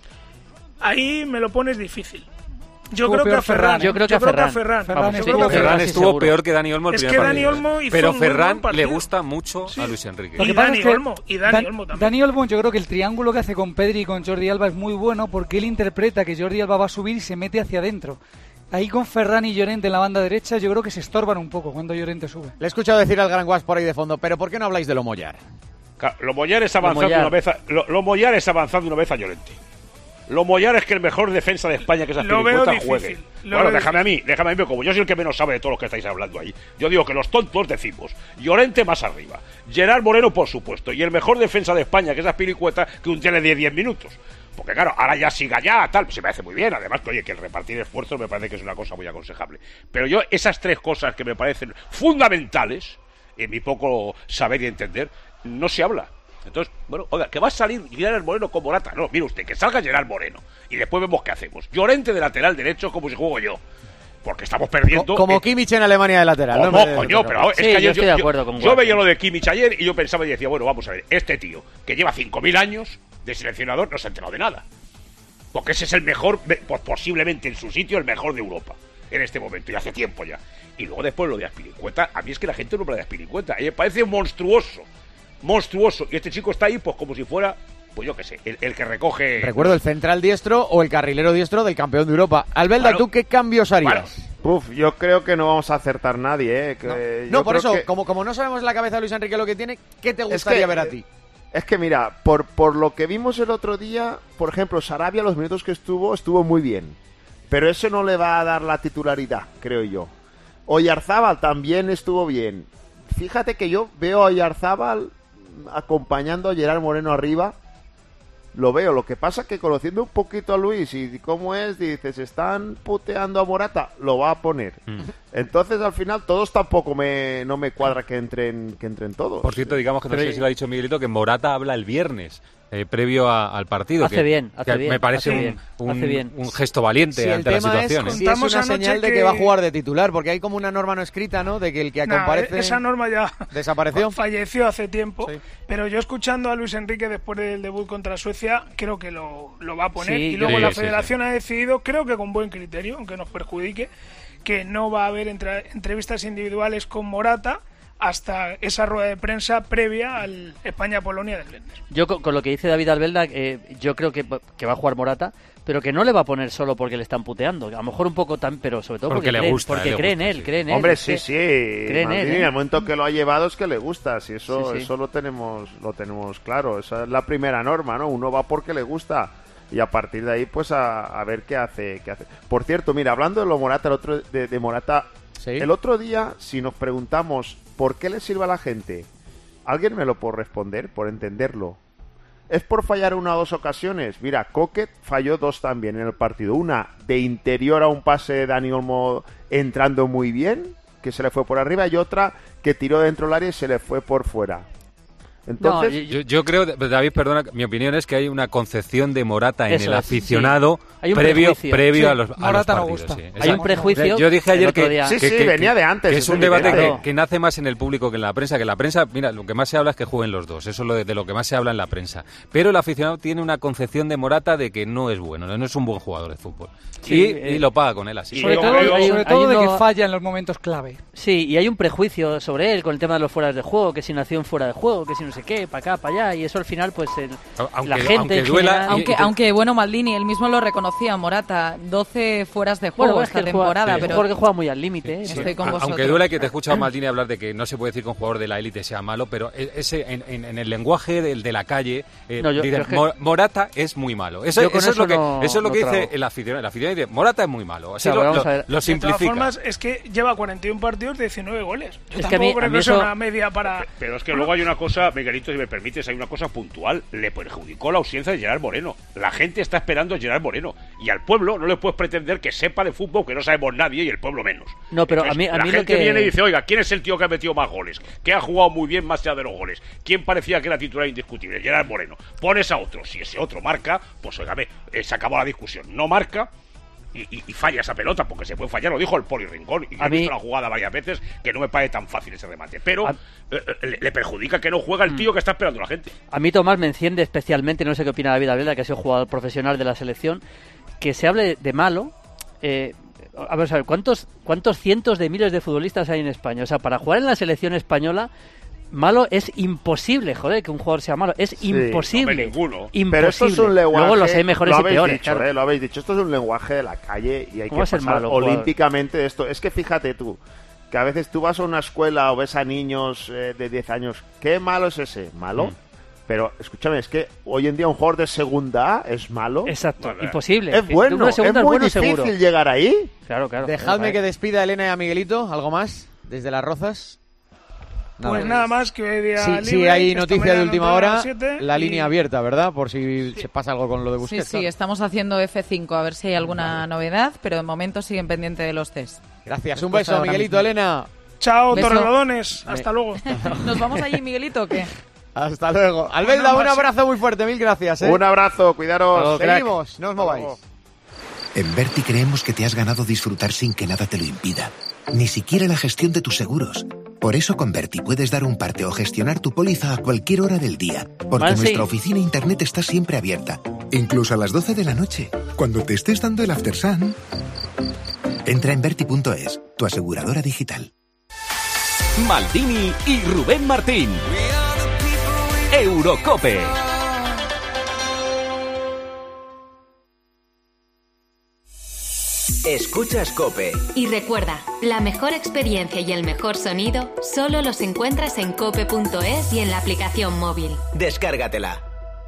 [SPEAKER 9] Ahí me lo pones difícil. Yo
[SPEAKER 29] Estuvo
[SPEAKER 9] creo que
[SPEAKER 29] peor
[SPEAKER 9] a Ferran.
[SPEAKER 29] Ferran, ¿eh?
[SPEAKER 3] Yo creo que a Ferran.
[SPEAKER 9] Ferran.
[SPEAKER 29] Ferran
[SPEAKER 9] Yo
[SPEAKER 29] estuvo
[SPEAKER 9] creo que
[SPEAKER 20] Ferran
[SPEAKER 3] casi
[SPEAKER 20] estuvo
[SPEAKER 3] seguro.
[SPEAKER 20] peor que Dani Olmo el
[SPEAKER 9] Es
[SPEAKER 20] primer
[SPEAKER 9] que Dani
[SPEAKER 20] partido.
[SPEAKER 9] Olmo hizo
[SPEAKER 20] Pero
[SPEAKER 9] un muy
[SPEAKER 20] Ferran
[SPEAKER 9] buen partido.
[SPEAKER 20] le gusta mucho a Luis Enrique.
[SPEAKER 29] Lo que
[SPEAKER 9] Y
[SPEAKER 29] pasa
[SPEAKER 9] Dani
[SPEAKER 29] es que
[SPEAKER 9] Olmo, y Dani
[SPEAKER 29] Dan-
[SPEAKER 9] Olmo también.
[SPEAKER 29] Dani Olmo, yo creo que el triángulo que hace con Pedri y con Jordi Alba es muy bueno porque él interpreta que Jordi Alba va a subir y se mete hacia adentro. Ahí con Ferran y Llorente en la banda derecha yo creo que se estorban un poco cuando Llorente sube.
[SPEAKER 2] Le he escuchado decir al Gran Guas por ahí de fondo, pero ¿por qué no habláis de lo Mollar?
[SPEAKER 30] Claro, Lo Mollar es avanzando
[SPEAKER 3] Mollar.
[SPEAKER 30] una vez a, lo, lo Mollar es avanzando una vez a Llorente. Lo Mollar es que el mejor defensa de España que es
[SPEAKER 9] Lo veo
[SPEAKER 30] Azpilicueta
[SPEAKER 9] difícil,
[SPEAKER 30] juegue.
[SPEAKER 9] lo
[SPEAKER 30] Bueno,
[SPEAKER 9] veo
[SPEAKER 30] déjame a mí, déjame a mí, como yo soy el que menos sabe de todos los que estáis hablando ahí. Yo digo que los tontos decimos, Llorente más arriba, Gerard Moreno por supuesto, y el mejor defensa de España que es Azpilicueta, que un tiene de diez minutos. Porque claro, ahora ya siga ya, tal, se me hace muy bien. Además, que oye, que el repartir esfuerzos me parece que es una cosa muy aconsejable. Pero yo, esas tres cosas que me parecen fundamentales, en mi poco saber y entender, no se habla. Entonces, bueno, oiga, que va a salir Gerard Moreno con Morata. No, mire usted, que salga Gerard Moreno. Y después vemos qué hacemos. Llorente de lateral derecho como si juego yo. Porque estamos perdiendo...
[SPEAKER 2] Co- como
[SPEAKER 30] eh,
[SPEAKER 2] Kimmich en Alemania de lateral.
[SPEAKER 30] ¿Cómo,
[SPEAKER 2] ¿no? Me-
[SPEAKER 30] coño? Pero es
[SPEAKER 3] Sí,
[SPEAKER 30] que
[SPEAKER 3] yo
[SPEAKER 30] ayer
[SPEAKER 3] estoy de acuerdo con
[SPEAKER 30] yo
[SPEAKER 3] Guapo.
[SPEAKER 30] veía lo de Kimmich ayer y yo pensaba y decía, bueno, vamos a ver, este tío que lleva cinco mil años de seleccionador no se ha enterado de nada. Porque ese es el mejor, pues posiblemente en su sitio, el mejor de Europa en este momento y hace tiempo ya. Y luego después lo de Azpilicueta, a mí es que la gente no habla de Azpilicueta, a mí me parece monstruoso, monstruoso. Y este chico está ahí pues como si fuera, pues yo qué sé, el, el que recoge...
[SPEAKER 2] Recuerdo el central diestro o el carrilero diestro del campeón de Europa. Albelda,
[SPEAKER 30] Bueno,
[SPEAKER 2] ¿tú qué cambios harías?
[SPEAKER 30] bueno,
[SPEAKER 31] Uf, yo creo que no vamos a acertar nadie, ¿eh? Que
[SPEAKER 2] no,
[SPEAKER 31] yo
[SPEAKER 2] no, por
[SPEAKER 31] creo
[SPEAKER 2] eso,
[SPEAKER 31] que-
[SPEAKER 2] como, como no sabemos la cabeza de Luis Enrique lo que tiene, ¿qué te
[SPEAKER 31] Es
[SPEAKER 2] gustaría
[SPEAKER 31] que,
[SPEAKER 2] ver a
[SPEAKER 31] eh,
[SPEAKER 2] ti?
[SPEAKER 31] Es que mira, por, por lo que vimos el otro día, por ejemplo, Sarabia, los minutos que estuvo, estuvo muy bien. Pero eso no le va a dar la titularidad, creo yo. Oyarzábal también estuvo bien. Fíjate que yo veo a Oyarzábal acompañando a Gerard Moreno arriba. Lo veo, lo que pasa que conociendo un poquito a Luis y cómo es, dices, están puteando a Morata, lo va a poner.
[SPEAKER 20] Mm.
[SPEAKER 31] Entonces al final todos tampoco me no me cuadra que entren que entren todos.
[SPEAKER 20] Por cierto, digamos que no
[SPEAKER 3] Pero-
[SPEAKER 20] sé si lo ha dicho Miguelito, que Morata habla el viernes, eh, previo a- al partido.
[SPEAKER 3] Hace
[SPEAKER 20] que-
[SPEAKER 3] bien,
[SPEAKER 20] que
[SPEAKER 3] hace bien,
[SPEAKER 20] Me parece
[SPEAKER 3] hace
[SPEAKER 20] un,
[SPEAKER 3] bien,
[SPEAKER 20] un-
[SPEAKER 3] hace bien.
[SPEAKER 20] un gesto valiente
[SPEAKER 2] Si el
[SPEAKER 20] ante la
[SPEAKER 2] tema es,
[SPEAKER 20] situación. ¿eh?
[SPEAKER 2] si es
[SPEAKER 9] Contamos
[SPEAKER 2] una
[SPEAKER 9] anoche
[SPEAKER 2] señal de que...
[SPEAKER 9] que-
[SPEAKER 2] va a jugar de titular, porque hay como una norma no escrita, ¿no? De que el que
[SPEAKER 9] Nah,
[SPEAKER 2] comparece
[SPEAKER 9] esa norma ya
[SPEAKER 2] desapareció.
[SPEAKER 9] falleció hace tiempo,
[SPEAKER 2] Sí.
[SPEAKER 9] pero yo escuchando a Luis Enrique después del debut contra Suecia, creo que lo, lo va a poner.
[SPEAKER 3] Sí,
[SPEAKER 9] y
[SPEAKER 3] yo-
[SPEAKER 9] luego
[SPEAKER 20] Sí,
[SPEAKER 9] la
[SPEAKER 20] sí,
[SPEAKER 9] federación ha decidido, creo que con buen criterio, aunque nos perjudique, que no va a haber entra- entrevistas individuales con Morata hasta esa rueda de prensa previa al España-Polonia del viernes.
[SPEAKER 3] Yo con, con lo que dice David Albelda, eh, yo creo que, que va a jugar Morata, pero que no le va a poner solo porque le están puteando. A lo mejor un poco también, pero sobre todo
[SPEAKER 20] Porque
[SPEAKER 3] porque,
[SPEAKER 20] le
[SPEAKER 3] cree,
[SPEAKER 20] gusta,
[SPEAKER 3] porque
[SPEAKER 20] le
[SPEAKER 3] cree
[SPEAKER 20] gusta,
[SPEAKER 3] en él,
[SPEAKER 20] sí.
[SPEAKER 3] cree en él.
[SPEAKER 31] Hombre,
[SPEAKER 3] Es
[SPEAKER 31] sí,
[SPEAKER 3] que
[SPEAKER 31] sí.
[SPEAKER 3] cree en él,
[SPEAKER 31] Maldini,
[SPEAKER 3] ¿eh?
[SPEAKER 31] al momento que lo ha llevado es que le gusta. Si eso,
[SPEAKER 3] Sí, sí.
[SPEAKER 31] eso lo tenemos, lo tenemos claro. Esa es la primera norma, ¿no? Uno va porque le gusta y a partir de ahí, pues a, a ver qué hace, qué hace. Por cierto, mira, hablando de lo Morata, el otro de, de Morata,
[SPEAKER 2] Sí.
[SPEAKER 31] el otro día, si nos preguntamos por qué le sirve a la gente, ¿alguien me lo puede responder? Por entenderlo. ¿Es por fallar una o dos ocasiones? Mira, Coquet falló dos también en el partido. Una de interior a un pase de Dani Olmo entrando muy bien, que se le fue por arriba, y otra que tiró dentro del área y se le fue por fuera. Entonces,
[SPEAKER 20] no, yo, yo creo, David, perdona, mi opinión es que hay una concepción de Morata en
[SPEAKER 3] Eso
[SPEAKER 20] el
[SPEAKER 3] es,
[SPEAKER 20] aficionado
[SPEAKER 3] sí. Hay un
[SPEAKER 20] previo,
[SPEAKER 3] prejuicio.
[SPEAKER 20] previo
[SPEAKER 3] Sí,
[SPEAKER 20] a los, a
[SPEAKER 3] Morata
[SPEAKER 20] los
[SPEAKER 3] no
[SPEAKER 20] partidos.
[SPEAKER 3] gusta.
[SPEAKER 20] Sí.
[SPEAKER 3] Hay un prejuicio.
[SPEAKER 20] Yo dije ayer que,
[SPEAKER 31] Sí,
[SPEAKER 20] que,
[SPEAKER 31] sí,
[SPEAKER 20] que,
[SPEAKER 31] venía de antes.
[SPEAKER 20] que es un debate
[SPEAKER 31] claro.
[SPEAKER 20] que, que nace más en el público que en la prensa, que la prensa, mira, lo que más se habla es que jueguen los dos, eso es lo de, de lo que más se habla en la prensa. Pero el aficionado tiene una concepción de Morata de que no es bueno, no es un buen jugador de fútbol.
[SPEAKER 3] Sí,
[SPEAKER 20] y,
[SPEAKER 3] eh,
[SPEAKER 20] y lo paga con él así.
[SPEAKER 29] Sobre todo,
[SPEAKER 3] hay-
[SPEAKER 29] sobre
[SPEAKER 3] hay
[SPEAKER 29] todo de
[SPEAKER 3] uno-
[SPEAKER 29] que falla en los momentos clave.
[SPEAKER 3] Sí, y hay un prejuicio sobre él con el tema de los fueras de juego, que si nació en fuera de juego, que si no sé qué, para acá, para allá, y eso al final, pues el,
[SPEAKER 20] Aunque-
[SPEAKER 3] la gente
[SPEAKER 20] aunque
[SPEAKER 3] en
[SPEAKER 20] duela,
[SPEAKER 3] general-
[SPEAKER 11] Aunque, aunque bueno, Maldini, él mismo lo reconocía, Morata, doce fueras de juego
[SPEAKER 3] Bueno, es
[SPEAKER 11] esta
[SPEAKER 3] que él juega-
[SPEAKER 11] temporada,
[SPEAKER 3] sí, es un
[SPEAKER 11] pero
[SPEAKER 3] jugador que juega muy al límite. ¿eh?
[SPEAKER 11] estoy con
[SPEAKER 20] A-
[SPEAKER 11] vosotros.
[SPEAKER 20] Aunque duela que te he escuchado a Maldini hablar de que no se puede decir que un jugador de la élite sea malo, pero e- ese en, en- en el lenguaje del de la calle eh,
[SPEAKER 3] No, yo-
[SPEAKER 20] dicen,
[SPEAKER 3] pero es que-
[SPEAKER 20] "Mo- Morata es muy malo". Eso,
[SPEAKER 3] Yo con
[SPEAKER 20] eso es
[SPEAKER 3] eso
[SPEAKER 20] lo que
[SPEAKER 3] no-
[SPEAKER 20] eso es lo
[SPEAKER 3] no
[SPEAKER 20] que dice
[SPEAKER 3] trago.
[SPEAKER 20] el aficionado. El aficionado dice, Morata es muy malo. Así
[SPEAKER 3] Claro,
[SPEAKER 20] lo,
[SPEAKER 3] vamos
[SPEAKER 20] lo-
[SPEAKER 3] a ver.
[SPEAKER 20] lo
[SPEAKER 9] De
[SPEAKER 20] simplifica.
[SPEAKER 9] todas formas, es que lleva cuarenta y un partidos, diecinueve goles. Yo
[SPEAKER 3] Es que a mí-
[SPEAKER 9] tampoco creo
[SPEAKER 3] a mí
[SPEAKER 9] que sea
[SPEAKER 3] eso-
[SPEAKER 9] una media para...
[SPEAKER 30] Pero es que luego hay una cosa, Miguelito, si me permites, hay una cosa puntual. Le perjudicó la ausencia de Gerard Moreno. La gente está esperando a Gerard Moreno. Y al pueblo no le puedes pretender que sepa de fútbol, que no sabemos nadie, y el pueblo menos.
[SPEAKER 3] No, pero a
[SPEAKER 30] Entonces,
[SPEAKER 3] mí, a
[SPEAKER 30] la
[SPEAKER 3] mí lo
[SPEAKER 30] gente
[SPEAKER 3] que...
[SPEAKER 30] viene y dice, oiga, ¿quién es el tío que ha metido más goles? Que ha jugado muy bien más allá de los goles. ¿Quién parecía que era titular indiscutible? Gerard Moreno. Pones a otro. Si ese otro marca, pues oígame, eh, se acabó la discusión. No marca... Y, y, y falla esa pelota, porque se puede fallar, lo dijo el Poli Rincón, y yo
[SPEAKER 3] A
[SPEAKER 30] he visto
[SPEAKER 3] mí-
[SPEAKER 30] la jugada varias veces, que no me parece tan fácil ese remate, pero
[SPEAKER 3] A-
[SPEAKER 30] eh, eh, le, le perjudica que no juega el tío que está esperando la gente.
[SPEAKER 3] A mí Tomás me enciende especialmente, no sé qué opina David Abela, que ha sido jugador profesional de la selección, que se hable de malo. Eh, a ver, a ver, ¿cuántos, ¿cuántos cientos de miles de futbolistas hay en España? O sea, para jugar en la selección española, malo es imposible, joder, que un jugador sea malo. Es imposible.
[SPEAKER 30] hombre, ninguno.
[SPEAKER 3] Imposible.
[SPEAKER 31] Pero esto es un lenguaje.
[SPEAKER 3] Luego los hay mejores
[SPEAKER 31] lo
[SPEAKER 3] y
[SPEAKER 31] habéis
[SPEAKER 3] peores.
[SPEAKER 31] dicho,
[SPEAKER 3] claro.
[SPEAKER 31] eh, lo habéis dicho. Esto es un lenguaje de la calle y hay que
[SPEAKER 3] ¿Cómo va a ser
[SPEAKER 31] pasar
[SPEAKER 3] malo, jugador?
[SPEAKER 31] olímpicamente esto. Es que fíjate tú, que a veces tú vas a una escuela o ves a niños eh, de diez años. ¿Qué malo es ese? ¿Malo?
[SPEAKER 3] Mm.
[SPEAKER 31] Pero escúchame, es que hoy en día un jugador de segunda A es malo.
[SPEAKER 3] Exacto,
[SPEAKER 31] Bueno,
[SPEAKER 3] imposible.
[SPEAKER 31] Es bueno,
[SPEAKER 3] De una
[SPEAKER 31] es
[SPEAKER 3] segunda
[SPEAKER 31] muy
[SPEAKER 3] bueno
[SPEAKER 31] difícil
[SPEAKER 3] seguro.
[SPEAKER 31] llegar ahí.
[SPEAKER 3] Claro, claro.
[SPEAKER 2] Dejadme que despida a Elena y a Miguelito. ¿Algo más? Desde Las Rozas.
[SPEAKER 9] Pues nada más, que hoy día
[SPEAKER 2] Sí,
[SPEAKER 9] libre,
[SPEAKER 2] sí, hay
[SPEAKER 9] que esta
[SPEAKER 2] noticia de
[SPEAKER 9] mañana
[SPEAKER 2] última
[SPEAKER 9] nos dan a
[SPEAKER 2] hora.
[SPEAKER 9] las siete
[SPEAKER 2] La
[SPEAKER 9] y-
[SPEAKER 2] línea abierta, ¿verdad? Por si se pasa algo con lo de
[SPEAKER 11] Sí,
[SPEAKER 2] Busquets.
[SPEAKER 11] sí, estamos haciendo F cinco a ver si hay alguna novedad, pero de momento siguen pendientes de los test.
[SPEAKER 2] Gracias, un
[SPEAKER 11] Pues
[SPEAKER 2] beso,
[SPEAKER 11] ahora
[SPEAKER 2] Miguelito,
[SPEAKER 11] mismo.
[SPEAKER 2] Elena.
[SPEAKER 9] Chao,
[SPEAKER 11] Beso.
[SPEAKER 9] torrelodones. Hasta luego.
[SPEAKER 11] ¿Nos vamos allí, Miguelito, o qué?
[SPEAKER 2] Hasta luego. Albelda, un abrazo muy fuerte, mil gracias. ¿eh?
[SPEAKER 31] Un abrazo, cuidaros.
[SPEAKER 2] Hasta luego,
[SPEAKER 31] crack.
[SPEAKER 2] Seguimos, no os mováis.
[SPEAKER 12] En Berti creemos que te has ganado disfrutar sin que nada te lo impida. Ni siquiera la gestión de tus seguros. Por eso con Berti puedes dar un parte o gestionar tu póliza a cualquier hora del día. Porque
[SPEAKER 3] Mansi.
[SPEAKER 12] nuestra oficina internet está siempre abierta. Incluso a las doce de la noche. Cuando te estés dando el after sun. Entra en Berti punto es, tu aseguradora digital.
[SPEAKER 1] Maldini y Rubén Martín. Eurocope.
[SPEAKER 13] Escuchas Cope.
[SPEAKER 14] Y recuerda, la mejor experiencia y el mejor sonido solo los encuentras en cope punto es y en la aplicación móvil.
[SPEAKER 13] Descárgatela.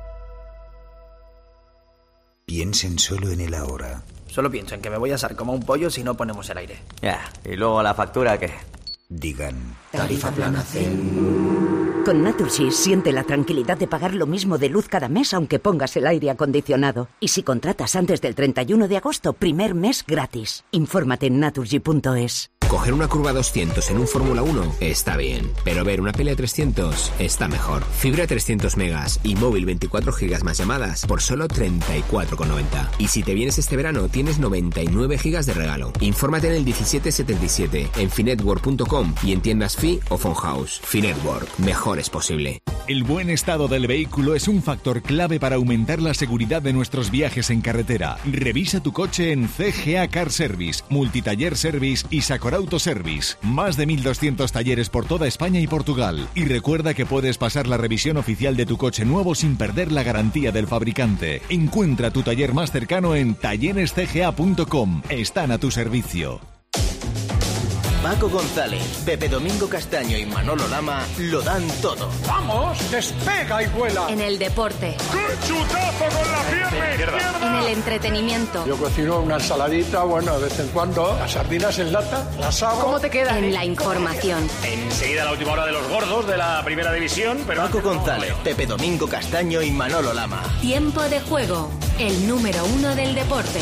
[SPEAKER 15] Piensen solo en el ahora.
[SPEAKER 16] Solo pienso en que me voy a asar como un pollo si no ponemos el aire. Ya, y luego la factura, ¿qué?
[SPEAKER 15] Digan.
[SPEAKER 16] Tarifa plana cen.
[SPEAKER 17] Con Naturgy siente la tranquilidad de pagar lo mismo de luz cada mes aunque pongas el aire acondicionado. Y si contratas antes del treinta y uno de agosto, primer mes gratis. Infórmate en naturgy punto es.
[SPEAKER 18] Coger una curva doscientos en un Fórmula uno está bien, pero ver una pelea trescientos está mejor. Fibra trescientos megas y móvil veinticuatro gigas más llamadas por solo treinta y cuatro con noventa. Y si te vienes este verano tienes noventa y nueve gigas de regalo. Infórmate en el diecisiete setenta y siete, en finetwork punto com y en tiendas Fi o Phonhouse. Finetwork, mejor es posible.
[SPEAKER 19] El buen estado del vehículo es un factor clave para aumentar la seguridad de nuestros viajes en carretera. Revisa tu coche en C G A Car Service, Multitaller Service y Sacor Auto Service. Más de mil doscientos talleres por toda España y Portugal. Y recuerda que puedes pasar la revisión oficial de tu coche nuevo sin perder la garantía del fabricante. Encuentra tu taller más cercano en talleres c g a punto com. Están a tu servicio.
[SPEAKER 13] Paco González, Pepe Domingo Castaño y Manolo Lama lo dan todo.
[SPEAKER 21] ¡Vamos! ¡Despega y vuela!
[SPEAKER 14] En el deporte.
[SPEAKER 21] ¡Qué chutazo con la pierna izquierda!
[SPEAKER 14] En el entretenimiento.
[SPEAKER 21] Yo cocino una ensaladita, bueno, de vez en cuando. Las sardinas en lata, las hago.
[SPEAKER 14] ¿Cómo te quedan? En la información.
[SPEAKER 27] Enseguida la última hora de los gordos de la primera división, pero...
[SPEAKER 13] Paco González, Pepe Domingo Castaño y Manolo Lama.
[SPEAKER 14] Tiempo de juego. El número uno del deporte.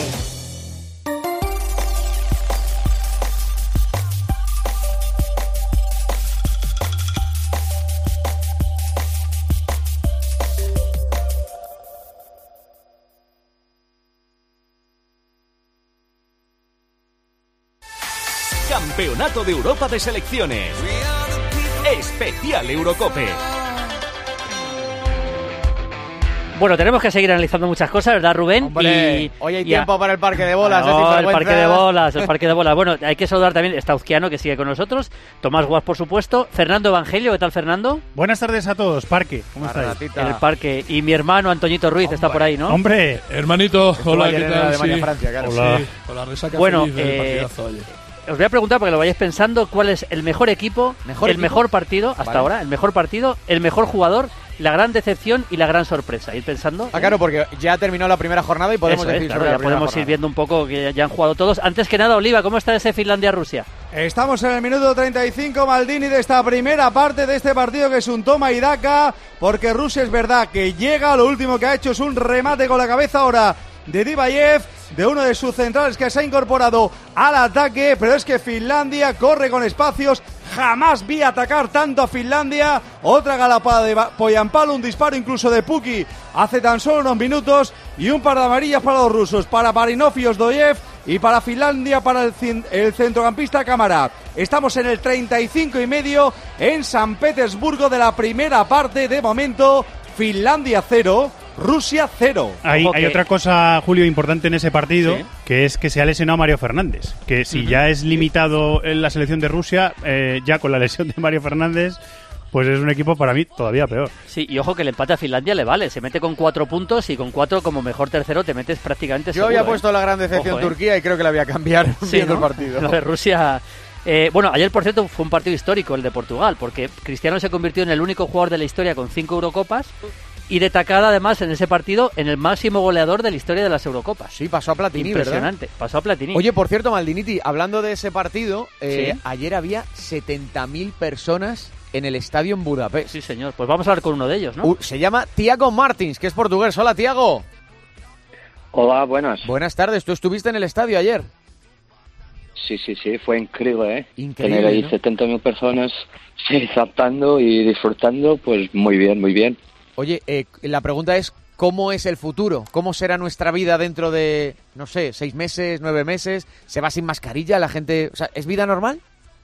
[SPEAKER 1] Campeonato de Europa de Selecciones. Especial Eurocope.
[SPEAKER 3] Bueno, tenemos que seguir analizando muchas cosas, ¿verdad, Rubén?
[SPEAKER 2] Hombre,
[SPEAKER 3] y,
[SPEAKER 2] hoy hay
[SPEAKER 3] y
[SPEAKER 2] tiempo
[SPEAKER 3] a...
[SPEAKER 2] para el parque de bolas.
[SPEAKER 3] No,
[SPEAKER 2] ¿eh?
[SPEAKER 3] el parque de bolas, el parque de bolas. Bueno, hay que saludar también a Stauzquiano, que sigue con nosotros, Tomás Guas, por supuesto, Fernando Evangelio, ¿qué tal, Fernando?
[SPEAKER 4] Buenas tardes a todos, Parque, ¿cómo estáis?
[SPEAKER 3] En el parque, y mi hermano Antoñito Ruiz. Hombre. Está por ahí, ¿no?
[SPEAKER 4] Hombre,
[SPEAKER 5] hermanito, hola, ¿qué tal?
[SPEAKER 2] Alemania,
[SPEAKER 5] sí.
[SPEAKER 2] Francia, claro.
[SPEAKER 5] Hola,
[SPEAKER 2] sí.
[SPEAKER 5] hola, resaca
[SPEAKER 3] bueno,
[SPEAKER 5] feliz del
[SPEAKER 3] eh,
[SPEAKER 5] partidazo, oye.
[SPEAKER 3] Os voy a preguntar, porque lo vayáis pensando, cuál es el mejor equipo,
[SPEAKER 2] ¿Mejor
[SPEAKER 3] el
[SPEAKER 2] equipo?
[SPEAKER 3] mejor partido hasta
[SPEAKER 2] Vale.
[SPEAKER 3] ahora, el mejor partido, el mejor jugador, la gran decepción y la gran sorpresa. Ir pensando.
[SPEAKER 2] Ah, claro, porque ya terminó la primera jornada y podemos
[SPEAKER 3] Eso
[SPEAKER 2] decir
[SPEAKER 3] es, claro,
[SPEAKER 2] sobre
[SPEAKER 3] ya
[SPEAKER 2] la primera
[SPEAKER 3] podemos
[SPEAKER 2] jornada.
[SPEAKER 3] ir viendo un poco que ya han jugado todos. Antes que nada, Oliva, ¿cómo está ese Finlandia-Rusia?
[SPEAKER 8] Estamos en el minuto treinta y cinco, Maldini, de esta primera parte de este partido, que es un toma y daca, porque Rusia es verdad que llega, lo último que ha hecho es un remate con la cabeza ahora de Divayev, de uno de sus centrales que se ha incorporado al ataque, pero es que Finlandia corre con espacios. Jamás vi atacar tanto a Finlandia. Otra galapada de Poyampalo, un disparo incluso de Puki hace tan solo unos minutos, y un par de amarillas para los rusos, para Marinov y Osdoyev, y para Finlandia, para el, el centrocampista Cámara. Estamos en el treinta y cinco y medio en San Petersburgo de la primera parte. De momento, Finlandia cero, Rusia cero.
[SPEAKER 4] Hay, hay otra cosa, Julio, importante en ese partido, ¿sí? Que es que se ha lesionado Mario Fernández. Que si uh-huh. ya es limitado en la selección de Rusia, eh, ya con la lesión de Mario Fernández, pues es un equipo para mí todavía peor.
[SPEAKER 3] Sí, y ojo que el empate a Finlandia le vale. Se mete con cuatro puntos y con cuatro como mejor tercero te metes prácticamente
[SPEAKER 2] Yo
[SPEAKER 3] seguro.
[SPEAKER 2] había
[SPEAKER 3] ¿eh?
[SPEAKER 2] puesto la gran decepción
[SPEAKER 3] ojo,
[SPEAKER 2] Turquía ¿eh? y creo que la voy a cambiar
[SPEAKER 3] sí,
[SPEAKER 2] viendo
[SPEAKER 3] ¿no?
[SPEAKER 2] el partido.
[SPEAKER 3] Lo de Rusia... Eh, bueno, ayer, por cierto, fue un partido histórico el de Portugal, porque Cristiano se convirtió en el único jugador de la historia con cinco Eurocopas y destacada además en ese partido en el máximo goleador de la historia de las Eurocopas.
[SPEAKER 2] Sí, pasó a Platini,
[SPEAKER 3] impresionante,
[SPEAKER 2] ¿verdad?
[SPEAKER 3] Pasó a Platini.
[SPEAKER 2] Oye, por cierto, Maldiniti, hablando de ese partido, eh,
[SPEAKER 3] ¿Sí?
[SPEAKER 2] ayer había setenta mil personas en el estadio en Budapest.
[SPEAKER 3] Sí, señor. Pues vamos a hablar con uno de ellos, ¿no?
[SPEAKER 2] Uh, se llama Tiago Martins, que es portugués. Hola, Tiago.
[SPEAKER 6] Hola, buenas.
[SPEAKER 2] Buenas tardes. ¿Tú estuviste en el estadio ayer?
[SPEAKER 6] Sí, sí, sí, fue increíble, ¿eh?
[SPEAKER 2] Increíble,
[SPEAKER 6] tener ahí
[SPEAKER 2] ¿no?
[SPEAKER 6] setenta mil personas, sí, saltando y disfrutando, pues muy bien, muy bien.
[SPEAKER 2] Oye, eh, la pregunta es, ¿cómo es el futuro? ¿Cómo será nuestra vida dentro de, no sé, seis meses, nueve meses? ¿Se va sin mascarilla? ¿La gente...? O sea, ¿es vida normal?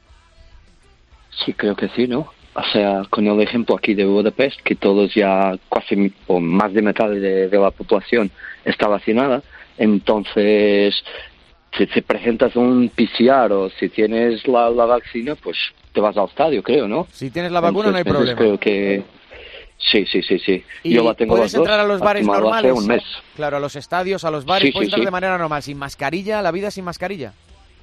[SPEAKER 6] Sí, creo que sí, ¿no? O sea, con el ejemplo aquí de Budapest, que todos ya, casi, o más de mitad de, de la población está vacunada, entonces... Si te presentas un P C R o si tienes la, la vacuna, pues te vas al estadio, creo, ¿no?
[SPEAKER 2] Si tienes la vacuna no hay problema.
[SPEAKER 6] Creo que sí, sí, sí, sí.
[SPEAKER 2] ¿Y
[SPEAKER 6] yo la tengo
[SPEAKER 2] puedes
[SPEAKER 6] las
[SPEAKER 2] entrar
[SPEAKER 6] dos,
[SPEAKER 2] a los bares
[SPEAKER 6] hace
[SPEAKER 2] normales?
[SPEAKER 6] un mes.
[SPEAKER 2] Claro, a los estadios, a los bares,
[SPEAKER 6] Sí,
[SPEAKER 2] puedes
[SPEAKER 6] sí,
[SPEAKER 2] entrar
[SPEAKER 6] sí.
[SPEAKER 2] de manera normal, sin mascarilla, la vida sin mascarilla.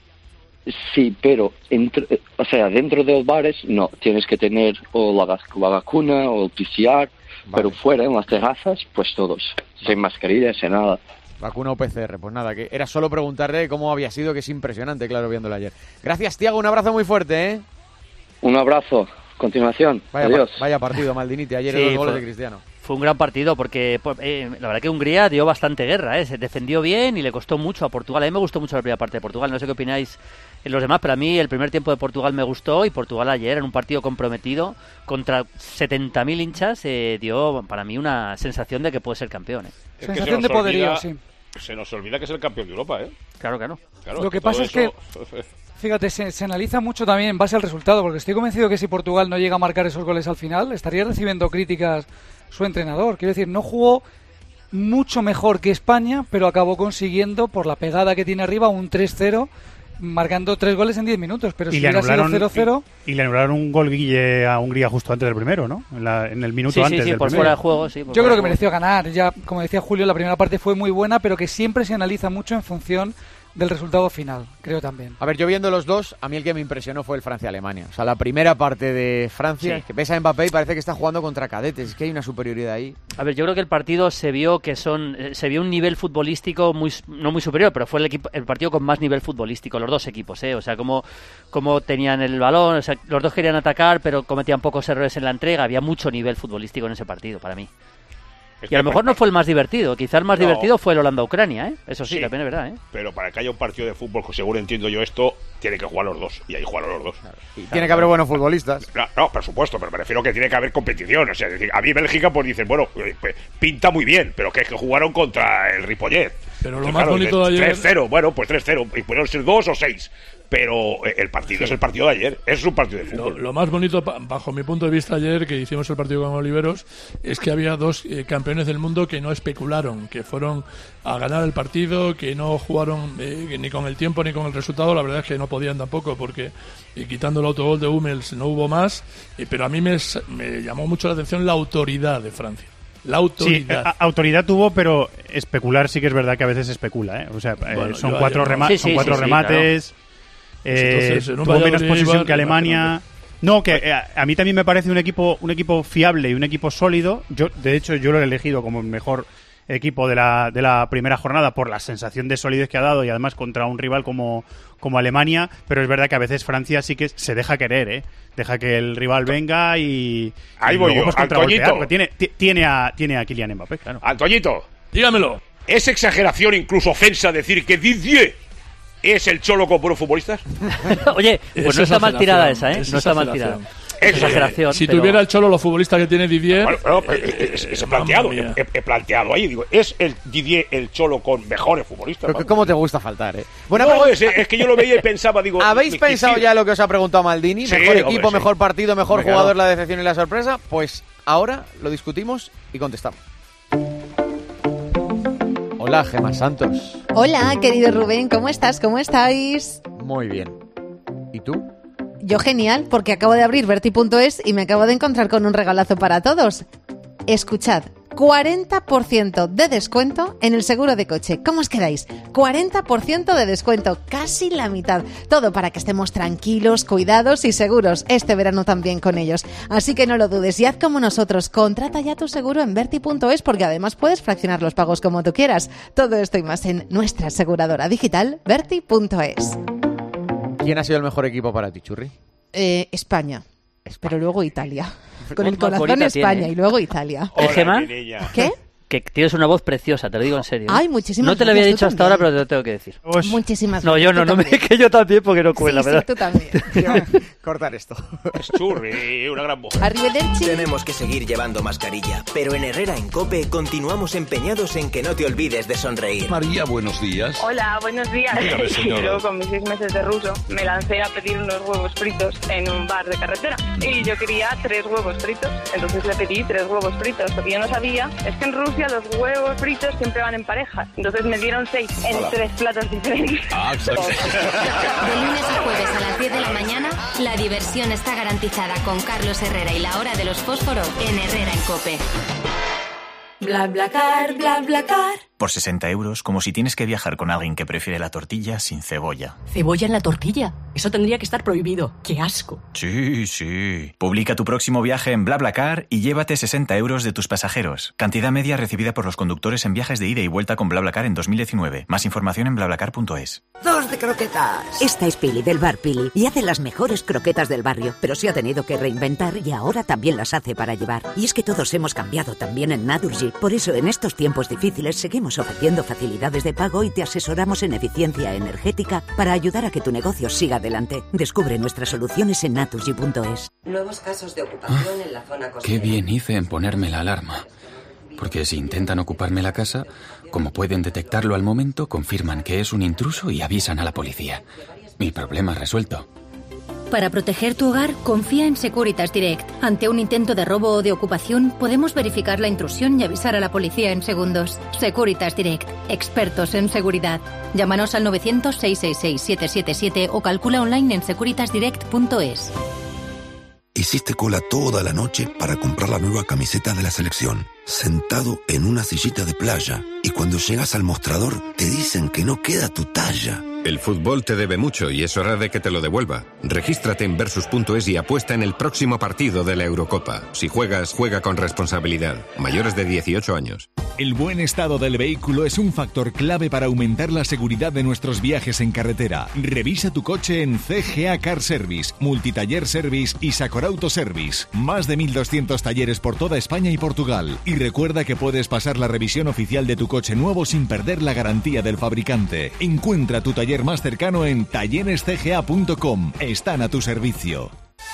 [SPEAKER 6] Sí, pero entre, o sea, dentro de los bares no, tienes que tener o la, vac- la vacuna o el P C R, vale. Pero fuera en las terrazas, pues todos, sin mascarilla, sin nada.
[SPEAKER 2] Vacuna o P C R, pues nada, que era solo preguntarle cómo había sido, que es impresionante, claro, viéndolo ayer. Gracias, Tiago, un abrazo muy fuerte, ¿eh?
[SPEAKER 6] Un abrazo, continuación,
[SPEAKER 2] vaya,
[SPEAKER 6] adiós.
[SPEAKER 2] Pa- vaya partido, Maldiniti, ayer
[SPEAKER 3] Sí,
[SPEAKER 2] dos goles
[SPEAKER 3] fue,
[SPEAKER 2] de Cristiano.
[SPEAKER 3] Fue un gran partido porque pues, eh, la verdad que Hungría dio bastante guerra, ¿eh? Se defendió bien y le costó mucho a Portugal. A mí me gustó mucho la primera parte de Portugal, no sé qué opináis en los demás, pero a mí el primer tiempo de Portugal me gustó y Portugal ayer en un partido comprometido contra setenta mil hinchas eh, dio para mí una sensación de que puede ser campeón. ¿eh?
[SPEAKER 30] Es
[SPEAKER 29] sensación de poderío, sí.
[SPEAKER 30] Se nos olvida que es el campeón de Europa, ¿eh?
[SPEAKER 3] Claro, claro.
[SPEAKER 30] claro
[SPEAKER 29] Lo que,
[SPEAKER 30] que
[SPEAKER 29] pasa es
[SPEAKER 30] eso...
[SPEAKER 29] que, fíjate, se, se analiza mucho también en base al resultado, porque estoy convencido que si Portugal no llega a marcar esos goles al final, estaría recibiendo críticas su entrenador. Quiero decir, no jugó mucho mejor que España, pero acabó consiguiendo, por la pegada que tiene arriba, un tres cero, marcando tres goles en diez minutos. Pero
[SPEAKER 4] y
[SPEAKER 29] si
[SPEAKER 4] le
[SPEAKER 29] hubiera sido
[SPEAKER 4] anularon
[SPEAKER 29] cero cero...
[SPEAKER 4] y, y le anularon un gol Guille a Hungría justo antes del primero, ¿no? En, la, en el minuto
[SPEAKER 3] sí,
[SPEAKER 4] antes
[SPEAKER 3] sí, sí,
[SPEAKER 4] del
[SPEAKER 3] por
[SPEAKER 4] primero.
[SPEAKER 3] fuera de juego, sí.
[SPEAKER 29] Yo creo que mereció ganar. Ya, como decía Julio, la primera parte fue muy buena, pero que siempre se analiza mucho en función del resultado final, creo también.
[SPEAKER 2] A ver, yo viendo los dos, a mí el que me impresionó fue el Francia-Alemania. O sea, la primera parte de Francia,
[SPEAKER 3] Sí.
[SPEAKER 2] que ves a Mbappé y parece que está jugando contra cadetes. Es que hay una superioridad ahí.
[SPEAKER 3] A ver, yo creo que el partido se vio que son eh, se vio un nivel futbolístico muy no muy superior, pero fue el equipo el partido con más nivel futbolístico, los dos equipos, eh, o sea, como como tenían el balón, o sea, los dos querían atacar, pero cometían pocos errores en la entrega, había mucho nivel futbolístico en ese partido para mí. Y a lo mejor no fue el más divertido, quizá el más
[SPEAKER 30] No.
[SPEAKER 3] divertido fue el Holanda-Ucrania, ¿eh? Eso sí,
[SPEAKER 30] Sí.
[SPEAKER 3] también es verdad, ¿eh?
[SPEAKER 30] Pero para que haya un partido de fútbol, según entiendo yo esto, tiene que jugar los dos. Y ahí jugaron los dos.
[SPEAKER 2] Y tiene que haber buenos futbolistas.
[SPEAKER 30] No, no, por supuesto, pero me refiero que tiene que haber competición. O sea, es decir, a mí Bélgica, pues dicen, bueno, eh, pues, pinta muy bien, pero que es que jugaron contra el Ripollet.
[SPEAKER 5] Pero lo
[SPEAKER 30] Entonces,
[SPEAKER 5] más
[SPEAKER 30] claro,
[SPEAKER 5] bonito de ayer...
[SPEAKER 30] tres cero, bueno, pues tres cero. Y pudieron ser dos o seis. pero el partido es el partido de ayer, es un partido de fútbol.
[SPEAKER 5] Lo, lo más bonito, bajo mi punto de vista ayer, que hicimos el partido con Oliveros, es que había dos eh, campeones del mundo que no especularon, que fueron a ganar el partido, que no jugaron eh, ni con el tiempo ni con el resultado. La verdad es que no podían tampoco, porque eh, quitando el autogol de Hummels no hubo más, eh, pero a mí me, me llamó mucho la atención la autoridad de Francia. La autoridad.
[SPEAKER 4] Sí, a- autoridad tuvo, pero especular sí que es verdad que a veces especula, ¿eh? O sea, eh,
[SPEAKER 5] Bueno,
[SPEAKER 4] son
[SPEAKER 5] yo
[SPEAKER 4] cuatro,
[SPEAKER 5] ayer-
[SPEAKER 4] rema-
[SPEAKER 5] Sí,
[SPEAKER 4] son
[SPEAKER 5] sí,
[SPEAKER 4] cuatro
[SPEAKER 5] sí, sí,
[SPEAKER 4] remates.
[SPEAKER 5] claro.
[SPEAKER 4] eh,
[SPEAKER 5] Entonces, en un
[SPEAKER 4] tuvo menos
[SPEAKER 5] Valladolid,
[SPEAKER 4] posesión
[SPEAKER 5] Eibar,
[SPEAKER 4] que Alemania.
[SPEAKER 5] imagínate.
[SPEAKER 4] No, que eh, a mí también me parece un equipo un equipo fiable y un equipo sólido. Yo, de hecho, yo lo he elegido como el mejor equipo de la, de la primera jornada por la sensación de solidez que ha dado, y además contra un rival como, como Alemania, pero es verdad que a veces Francia sí que se deja querer, ¿eh? Deja que el rival venga y...
[SPEAKER 30] Ahí
[SPEAKER 4] y
[SPEAKER 30] voy
[SPEAKER 4] luego,
[SPEAKER 30] yo,
[SPEAKER 4] pues, contragolpear,
[SPEAKER 30] Antoñito.
[SPEAKER 4] porque tiene, ti- tiene, a, tiene a Kylian Mbappé, claro.
[SPEAKER 30] Antoñito,
[SPEAKER 5] dígamelo.
[SPEAKER 30] ¿Es exageración, incluso ofensa, decir que Didier es el cholo con buenos futbolistas?
[SPEAKER 3] Oye, pues
[SPEAKER 5] Es
[SPEAKER 3] no está mal
[SPEAKER 5] exageración,
[SPEAKER 3] tirada esa, ¿eh?
[SPEAKER 5] es
[SPEAKER 3] No está mal tirada.
[SPEAKER 5] exageración.
[SPEAKER 3] Es exageración.
[SPEAKER 5] Si
[SPEAKER 3] pero-
[SPEAKER 5] tuviera el Cholo los futbolistas que tiene Didier...
[SPEAKER 30] Bueno, bueno, pues, es, es planteado,
[SPEAKER 5] Mamma mía.
[SPEAKER 30] he, he planteado ahí, digo, ¿es el Didier el cholo con mejores futbolistas?
[SPEAKER 2] Pero que ¿Cómo te gusta faltar, eh? Bueno,
[SPEAKER 30] No,
[SPEAKER 2] pero-
[SPEAKER 30] es, es que yo lo veía y pensaba, digo...
[SPEAKER 2] ¿Habéis
[SPEAKER 30] me
[SPEAKER 2] pensado
[SPEAKER 30] quisiera.
[SPEAKER 2] ya lo que os ha preguntado Maldini?
[SPEAKER 30] Sí,
[SPEAKER 2] ¿Mejor
[SPEAKER 30] hombre,
[SPEAKER 2] equipo,
[SPEAKER 30] sí.
[SPEAKER 2] mejor partido, mejor
[SPEAKER 30] Hombre,
[SPEAKER 2] jugador,
[SPEAKER 30] claro.
[SPEAKER 2] la decepción y la sorpresa? Pues ahora lo discutimos y contestamos. Hola, Gemma Santos.
[SPEAKER 7] Hola, querido Rubén, ¿cómo estás? ¿Cómo estáis?
[SPEAKER 2] Muy bien. ¿Y tú?
[SPEAKER 7] Yo genial, porque acabo de abrir Berti punto es y me acabo de encontrar con un regalazo para todos. Escuchad, cuarenta por ciento de descuento en el seguro de coche. ¿Cómo os quedáis? cuarenta por ciento de descuento, casi la mitad. Todo para que estemos tranquilos, cuidados y seguros este verano también con ellos. Así que no lo dudes y haz como nosotros. Contrata ya tu seguro en Berti punto es, porque además puedes fraccionar los pagos como tú quieras. Todo esto y más en nuestra aseguradora digital Berti punto es.
[SPEAKER 2] ¿Quién ha sido el mejor equipo para ti, Churri?
[SPEAKER 7] Eh, España. Pero luego Italia. Con el
[SPEAKER 3] Más
[SPEAKER 7] corazón
[SPEAKER 3] bonita
[SPEAKER 7] España
[SPEAKER 3] tiene.
[SPEAKER 7] y luego Italia.
[SPEAKER 3] ¿Eh, Gemma?
[SPEAKER 7] ¿Qué?
[SPEAKER 3] Que tienes una voz preciosa, te lo digo en serio.
[SPEAKER 7] Ay, muchísimas
[SPEAKER 3] No te lo había
[SPEAKER 7] gracias,
[SPEAKER 3] dicho
[SPEAKER 7] tú
[SPEAKER 3] hasta ahora,
[SPEAKER 7] también.
[SPEAKER 3] pero te lo tengo que decir.
[SPEAKER 7] Muchísimas
[SPEAKER 3] No,
[SPEAKER 7] gracias.
[SPEAKER 3] yo no,
[SPEAKER 7] tú
[SPEAKER 3] no me
[SPEAKER 7] también.
[SPEAKER 3] que yo también porque no cuela,
[SPEAKER 7] Sí, sí,
[SPEAKER 3] ¿verdad?
[SPEAKER 7] tú también.
[SPEAKER 2] Cortar esto.
[SPEAKER 30] Es Churri, una gran mujer.
[SPEAKER 7] Arrivederci.
[SPEAKER 13] Tenemos que seguir llevando mascarilla, pero en Herrera en COPE continuamos empeñados en que no te olvides de sonreír.
[SPEAKER 21] María, buenos días.
[SPEAKER 9] Hola, buenos días.
[SPEAKER 21] Dígame, señora.
[SPEAKER 9] Yo con mis seis meses de ruso me lancé a pedir unos huevos fritos en un bar de carretera y yo quería tres huevos fritos, entonces le pedí tres huevos fritos. Lo que yo no sabía es que en Rusia los huevos fritos siempre van en pareja, entonces me dieron seis en
[SPEAKER 21] Hola.
[SPEAKER 9] tres platos diferentes.
[SPEAKER 21] Ah, exacto.
[SPEAKER 14] De lunes a jueves a las diez de la mañana, la diversión está garantizada con Carlos Herrera y la hora de los fósforos en Herrera en COPE.
[SPEAKER 10] Bla bla car, bla bla car.
[SPEAKER 11] Por sesenta euros, como si tienes que viajar con alguien que prefiere la tortilla sin cebolla.
[SPEAKER 10] ¿Cebolla en la tortilla? Eso tendría que estar prohibido. ¡Qué asco!
[SPEAKER 11] Sí, sí. Publica tu próximo viaje en BlaBlaCar y llévate sesenta euros de tus pasajeros. Cantidad media recibida por los conductores en viajes de ida y vuelta con BlaBlaCar en dos mil diecinueve. Más información en BlaBlaCar punto es.
[SPEAKER 17] Dos de croquetas. Esta es Pili del bar Pili y hace las mejores croquetas del barrio, pero se ha tenido que reinventar y ahora también las hace para llevar. Y es que todos hemos cambiado también en Naturgy. Por eso en estos tiempos difíciles seguimos ofreciendo facilidades de pago y te asesoramos en eficiencia energética para ayudar a que tu negocio siga adelante. Descubre nuestras soluciones en naturgy punto es.
[SPEAKER 20] Nuevos casos de ocupación en la zona
[SPEAKER 22] Qué
[SPEAKER 20] costera.
[SPEAKER 22] bien hice en ponerme la alarma. Porque si intentan ocuparme la casa, como pueden detectarlo al momento, confirman que es un intruso y avisan a la policía. Mi problema resuelto.
[SPEAKER 23] Para proteger tu hogar, confía en Securitas Direct. Ante un intento de robo o de ocupación, podemos verificar la intrusión y avisar a la policía en segundos. Securitas Direct, expertos en seguridad. Llámanos al novecientos, seiscientos sesenta y seis, setecientos setenta y siete o calcula online en securitas direct punto es.
[SPEAKER 24] Hiciste cola toda la noche para comprar la nueva camiseta de la selección, sentado en una sillita de playa, y cuando llegas al mostrador te dicen que no queda tu talla.
[SPEAKER 25] El fútbol te debe mucho y es hora de que te lo devuelva. Regístrate en versus punto es y apuesta en el próximo partido de la Eurocopa. Si juegas, juega con responsabilidad. Mayores de dieciocho años.
[SPEAKER 19] El buen estado del vehículo es un factor clave para aumentar la seguridad de nuestros viajes en carretera. Revisa tu coche en C G A Car Service, Multitaller Service y Sacorauto Service. Más de mil doscientos talleres por toda España y Portugal. Y recuerda que puedes pasar la revisión oficial de tu coche nuevo sin perder la garantía del fabricante. Encuentra tu taller más cercano en talleres c g a punto com. Están a tu servicio.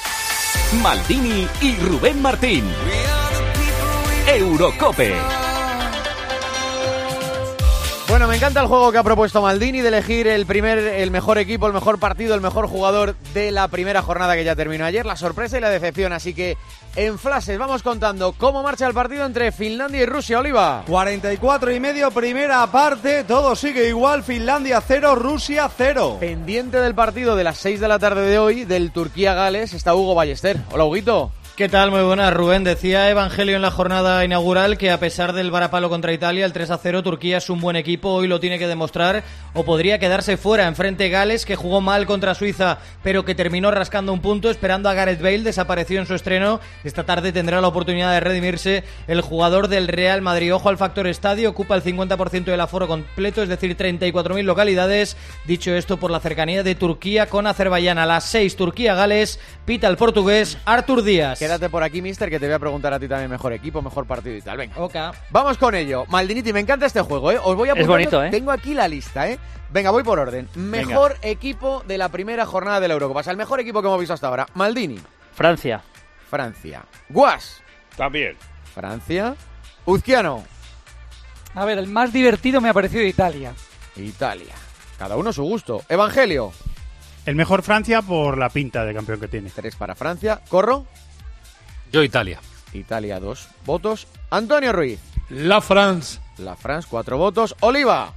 [SPEAKER 1] Maldini y Rubén Martín. Eurocope.
[SPEAKER 2] Bueno, me encanta el juego que ha propuesto Maldini de elegir el primer, el mejor equipo, el mejor partido, el mejor jugador de la primera jornada que ya terminó ayer, la sorpresa y la decepción. Así que en flashes vamos contando cómo marcha el partido entre Finlandia y Rusia. Oliva.
[SPEAKER 6] cuarenta y cuatro y medio, primera parte, todo sigue igual, Finlandia cero, Rusia cero.
[SPEAKER 2] Pendiente del partido de las seis de la tarde de hoy, del Turquía-Gales, está Hugo Ballester. Hola, Huguito.
[SPEAKER 8] ¿Qué tal? Muy buenas, Rubén. Decía Evangelio en la jornada inaugural que a pesar del varapalo contra Italia, el tres a cero, Turquía es un buen equipo, hoy lo tiene que demostrar o podría quedarse fuera. Enfrente Gales, que jugó mal contra Suiza, pero que terminó rascando un punto, esperando a Gareth Bale, desapareció en su estreno. Esta tarde tendrá la oportunidad de redimirse el jugador del Real Madrid. Ojo al factor estadio, ocupa el cincuenta por ciento del aforo completo, es decir, treinta y cuatro mil localidades. Dicho esto, por la cercanía de Turquía con Azerbaiyán. A las seis, Turquía-Gales, pita el portugués Artur Díaz.
[SPEAKER 2] Quédate por aquí, mister, que te voy a preguntar a ti también mejor equipo, mejor partido y tal. Venga.
[SPEAKER 8] Ok.
[SPEAKER 2] Vamos con ello. Maldiniti, me encanta este juego, ¿eh? Os voy a apuntar.
[SPEAKER 3] Es bonito, ¿eh?
[SPEAKER 2] Tengo aquí la lista, ¿eh? Venga, voy por orden. Mejor Venga. equipo de la primera jornada de la Eurocopa. O sea, el mejor equipo que hemos visto hasta ahora. Maldini.
[SPEAKER 3] Francia.
[SPEAKER 2] Francia. Guas.
[SPEAKER 30] También.
[SPEAKER 2] Francia. Uzquiano.
[SPEAKER 12] A ver, el más divertido me ha parecido Italia.
[SPEAKER 2] Italia. Cada uno su gusto. Evangelio.
[SPEAKER 4] El mejor Francia por la pinta de campeón que tiene.
[SPEAKER 2] Tres para Francia. Corro.
[SPEAKER 15] Yo Italia.
[SPEAKER 2] Italia, dos votos. Antonio Ruiz.
[SPEAKER 5] La France.
[SPEAKER 2] La France, cuatro votos. Oliva.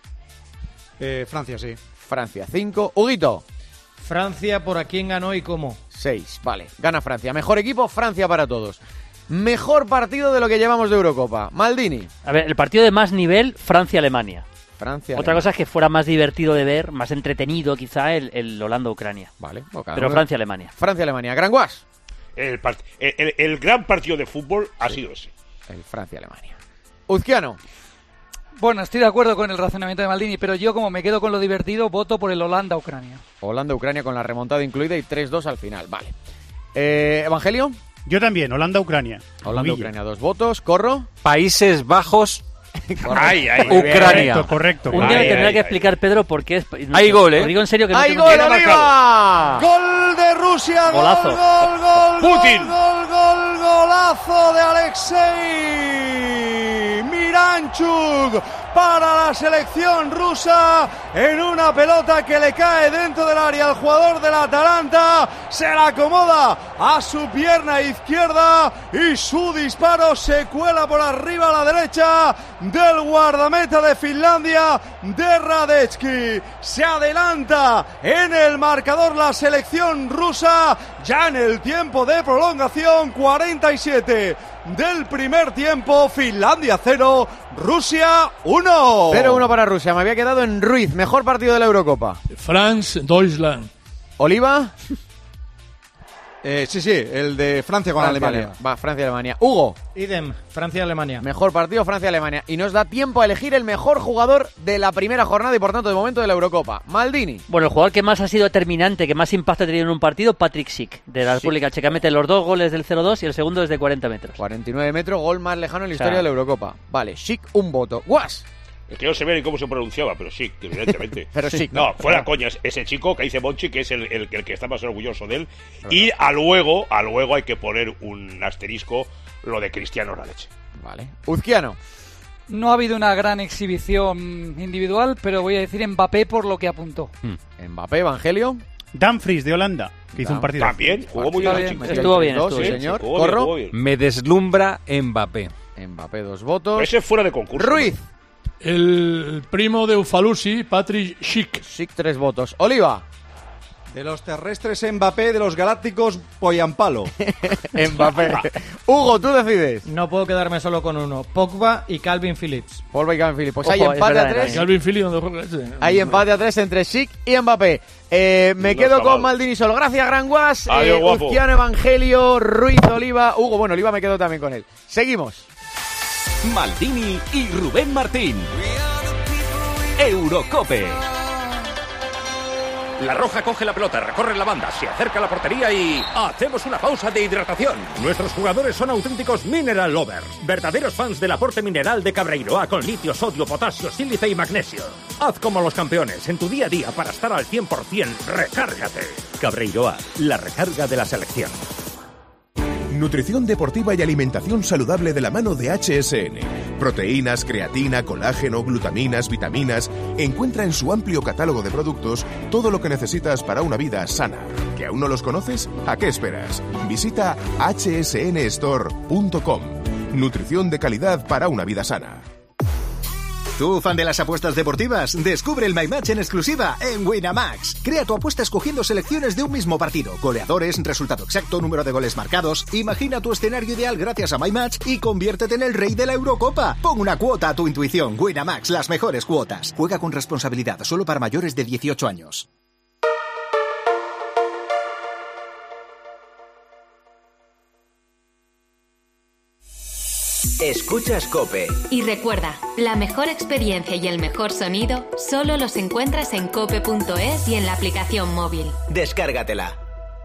[SPEAKER 6] Eh, Francia, sí.
[SPEAKER 2] Francia, cinco. Huguito.
[SPEAKER 8] Francia, ¿por a quién ganó y cómo?
[SPEAKER 2] Seis, vale. Gana Francia. Mejor equipo, Francia para todos. Mejor partido de lo que llevamos de Eurocopa. Maldini.
[SPEAKER 3] A ver, el partido de más nivel, Francia-Alemania.
[SPEAKER 2] Francia.
[SPEAKER 3] Otra
[SPEAKER 2] Alemania.
[SPEAKER 3] cosa es que fuera más divertido de ver, más entretenido quizá el, el Holanda-Ucrania.
[SPEAKER 2] Vale. Okay.
[SPEAKER 3] Pero Francia-Alemania.
[SPEAKER 2] Francia-Alemania. Gran Guas.
[SPEAKER 30] El, part- el, el, el gran partido de fútbol ha sí. sido ese.
[SPEAKER 2] El Francia-Alemania. Uzquiano.
[SPEAKER 12] Bueno, estoy de acuerdo con el razonamiento de Maldini, pero yo, como me quedo con lo divertido, voto por el Holanda-Ucrania.
[SPEAKER 2] Holanda-Ucrania con la remontada incluida y tres dos al final. Vale. Eh, ¿Evangelio?
[SPEAKER 4] Yo también, Holanda-Ucrania.
[SPEAKER 2] Holanda-Ucrania, dos votos. ¿Corro?
[SPEAKER 15] Países Bajos.
[SPEAKER 30] Ay, ay,
[SPEAKER 15] Ucrania.
[SPEAKER 4] Correcto, correcto.
[SPEAKER 3] Un día
[SPEAKER 15] Ay,
[SPEAKER 3] me tendrá
[SPEAKER 15] ay,
[SPEAKER 3] que
[SPEAKER 15] ay.
[SPEAKER 3] explicar, Pedro, por qué es... No,
[SPEAKER 15] hay gol, ¿eh?
[SPEAKER 3] Lo digo en serio que no
[SPEAKER 2] ¡Hay
[SPEAKER 3] tengo
[SPEAKER 2] gol,
[SPEAKER 3] que-
[SPEAKER 2] Oliva!
[SPEAKER 6] Gol de Rusia,
[SPEAKER 3] Golazo.
[SPEAKER 6] gol, gol, gol,
[SPEAKER 30] Putin.
[SPEAKER 6] gol, gol, golazo de Alexei Miranchuk para la selección rusa en una pelota que le cae dentro del área al jugador del Atalanta, se la acomoda a su pierna izquierda y su disparo se cuela por arriba a la derecha del guardameta de Finlandia, de Radecki. Se adelanta en el marcador la selección rusa ya en el tiempo de prolongación, cuarenta y siete del primer tiempo. Finlandia cero, Rusia uno.
[SPEAKER 2] cero uno para Rusia. Me había quedado en Ruiz. Mejor partido de la Eurocopa.
[SPEAKER 5] France, Deutschland.
[SPEAKER 2] Oliva.
[SPEAKER 6] Eh, sí, sí, el de Francia con
[SPEAKER 2] Fran-
[SPEAKER 6] Alemania.
[SPEAKER 2] vale, va, Francia-Alemania. Hugo.
[SPEAKER 8] Idem, Francia-Alemania.
[SPEAKER 2] Mejor partido, Francia-Alemania. Y nos da tiempo a elegir el mejor jugador de la primera jornada y, por tanto, de momento de la Eurocopa. Maldini.
[SPEAKER 3] Bueno, el jugador que más ha sido determinante, que más impacto ha tenido en un partido, Patrick Schick, de la República Checa. Mete los dos goles del cero dos y el segundo desde cuarenta metros.
[SPEAKER 2] cuarenta y nueve metros, gol más lejano en la
[SPEAKER 3] O sea,
[SPEAKER 2] historia de la Eurocopa. Vale, Schick, un voto. Guas.
[SPEAKER 30] Es que no se ve ni cómo se pronunciaba, pero sí, evidentemente.
[SPEAKER 2] Pero sí.
[SPEAKER 30] No, fuera coñas. Ese chico que dice Monchi, que es el, el, el que está más orgulloso de él. Y a luego, a luego hay que poner un asterisco lo de Cristiano la leche.
[SPEAKER 2] Vale. Uzquiano.
[SPEAKER 12] No ha habido una gran exhibición individual, pero voy a decir Mbappé por lo que apuntó.
[SPEAKER 4] Hmm.
[SPEAKER 2] Mbappé, Evangelio.
[SPEAKER 4] Dumfries de Holanda, que hizo
[SPEAKER 2] Dam-
[SPEAKER 4] un partido.
[SPEAKER 30] También, jugó muy bien. el chico.
[SPEAKER 3] Estuvo bien,
[SPEAKER 2] Dos,
[SPEAKER 3] estuvo
[SPEAKER 2] sí,
[SPEAKER 3] bien.
[SPEAKER 2] señor.
[SPEAKER 30] Jugó bien,
[SPEAKER 2] Corro.
[SPEAKER 30] jugó bien.
[SPEAKER 15] Me deslumbra Mbappé.
[SPEAKER 2] Mbappé, dos votos.
[SPEAKER 30] Ese fuera de concurso.
[SPEAKER 2] Ruiz.
[SPEAKER 5] El primo de Ufalusi, Patrick Schick.
[SPEAKER 2] Schick, tres votos. Oliva.
[SPEAKER 6] De los terrestres Mbappé, de los galácticos Poyampalo.
[SPEAKER 2] Mbappé. Hugo, tú decides.
[SPEAKER 8] No puedo quedarme solo con uno. Pogba y Calvin Phillips.
[SPEAKER 2] Paul y Calvin Phillips. Pues
[SPEAKER 3] Ojo,
[SPEAKER 2] hay
[SPEAKER 3] es
[SPEAKER 2] empate
[SPEAKER 3] verdad,
[SPEAKER 2] a tres.
[SPEAKER 3] Dani.
[SPEAKER 5] Calvin Phillips, ¿dónde juega ese?
[SPEAKER 2] Hay empate a tres entre Schick y Mbappé. Eh, me
[SPEAKER 30] No
[SPEAKER 2] quedo
[SPEAKER 30] está
[SPEAKER 2] con
[SPEAKER 30] mal.
[SPEAKER 2] Maldini solo. Gracias, Gran Guas.
[SPEAKER 30] Adiós,
[SPEAKER 2] Eh,
[SPEAKER 30] guapo.
[SPEAKER 2] Uzquiano, Evangelio, Ruiz, Oliva. Hugo, bueno, Oliva me quedo también con él. Seguimos.
[SPEAKER 1] Maldini y Rubén Martín. Eurocope.
[SPEAKER 16] La Roja coge la pelota, recorre la banda, se acerca a la portería y... ¡hacemos una pausa de hidratación! Nuestros jugadores son auténticos mineral lovers, verdaderos fans del aporte mineral de Cabreiroa con litio, sodio, potasio, sílice y magnesio. Haz como los campeones en tu día a día para estar al cien por ciento. ¡Recárgate! Cabreiroa, la recarga de la selección.
[SPEAKER 18] Nutrición deportiva y alimentación saludable de la mano de H S N.
[SPEAKER 7] Proteínas, creatina, colágeno, glutaminas, vitaminas. Encuentra en su amplio catálogo de productos todo lo que necesitas para una vida sana. ¿Que aún no los conoces? ¿A qué esperas? Visita hache ese ene store punto com. Nutrición de calidad para una vida sana.
[SPEAKER 9] ¿Tú, fan de las apuestas deportivas? Descubre el MyMatch en exclusiva en Winamax. Crea tu apuesta escogiendo selecciones de un mismo partido, goleadores, resultado exacto, número de goles marcados. Imagina tu escenario ideal gracias a MyMatch y conviértete en el rey de la Eurocopa. Pon una cuota a tu intuición. Winamax, las mejores cuotas. Juega con responsabilidad, solo para mayores de dieciocho años.
[SPEAKER 13] Escuchas COPE.
[SPEAKER 14] Y recuerda, la mejor experiencia y el mejor sonido solo los encuentras en cope punto es y en la aplicación móvil.
[SPEAKER 13] Descárgatela.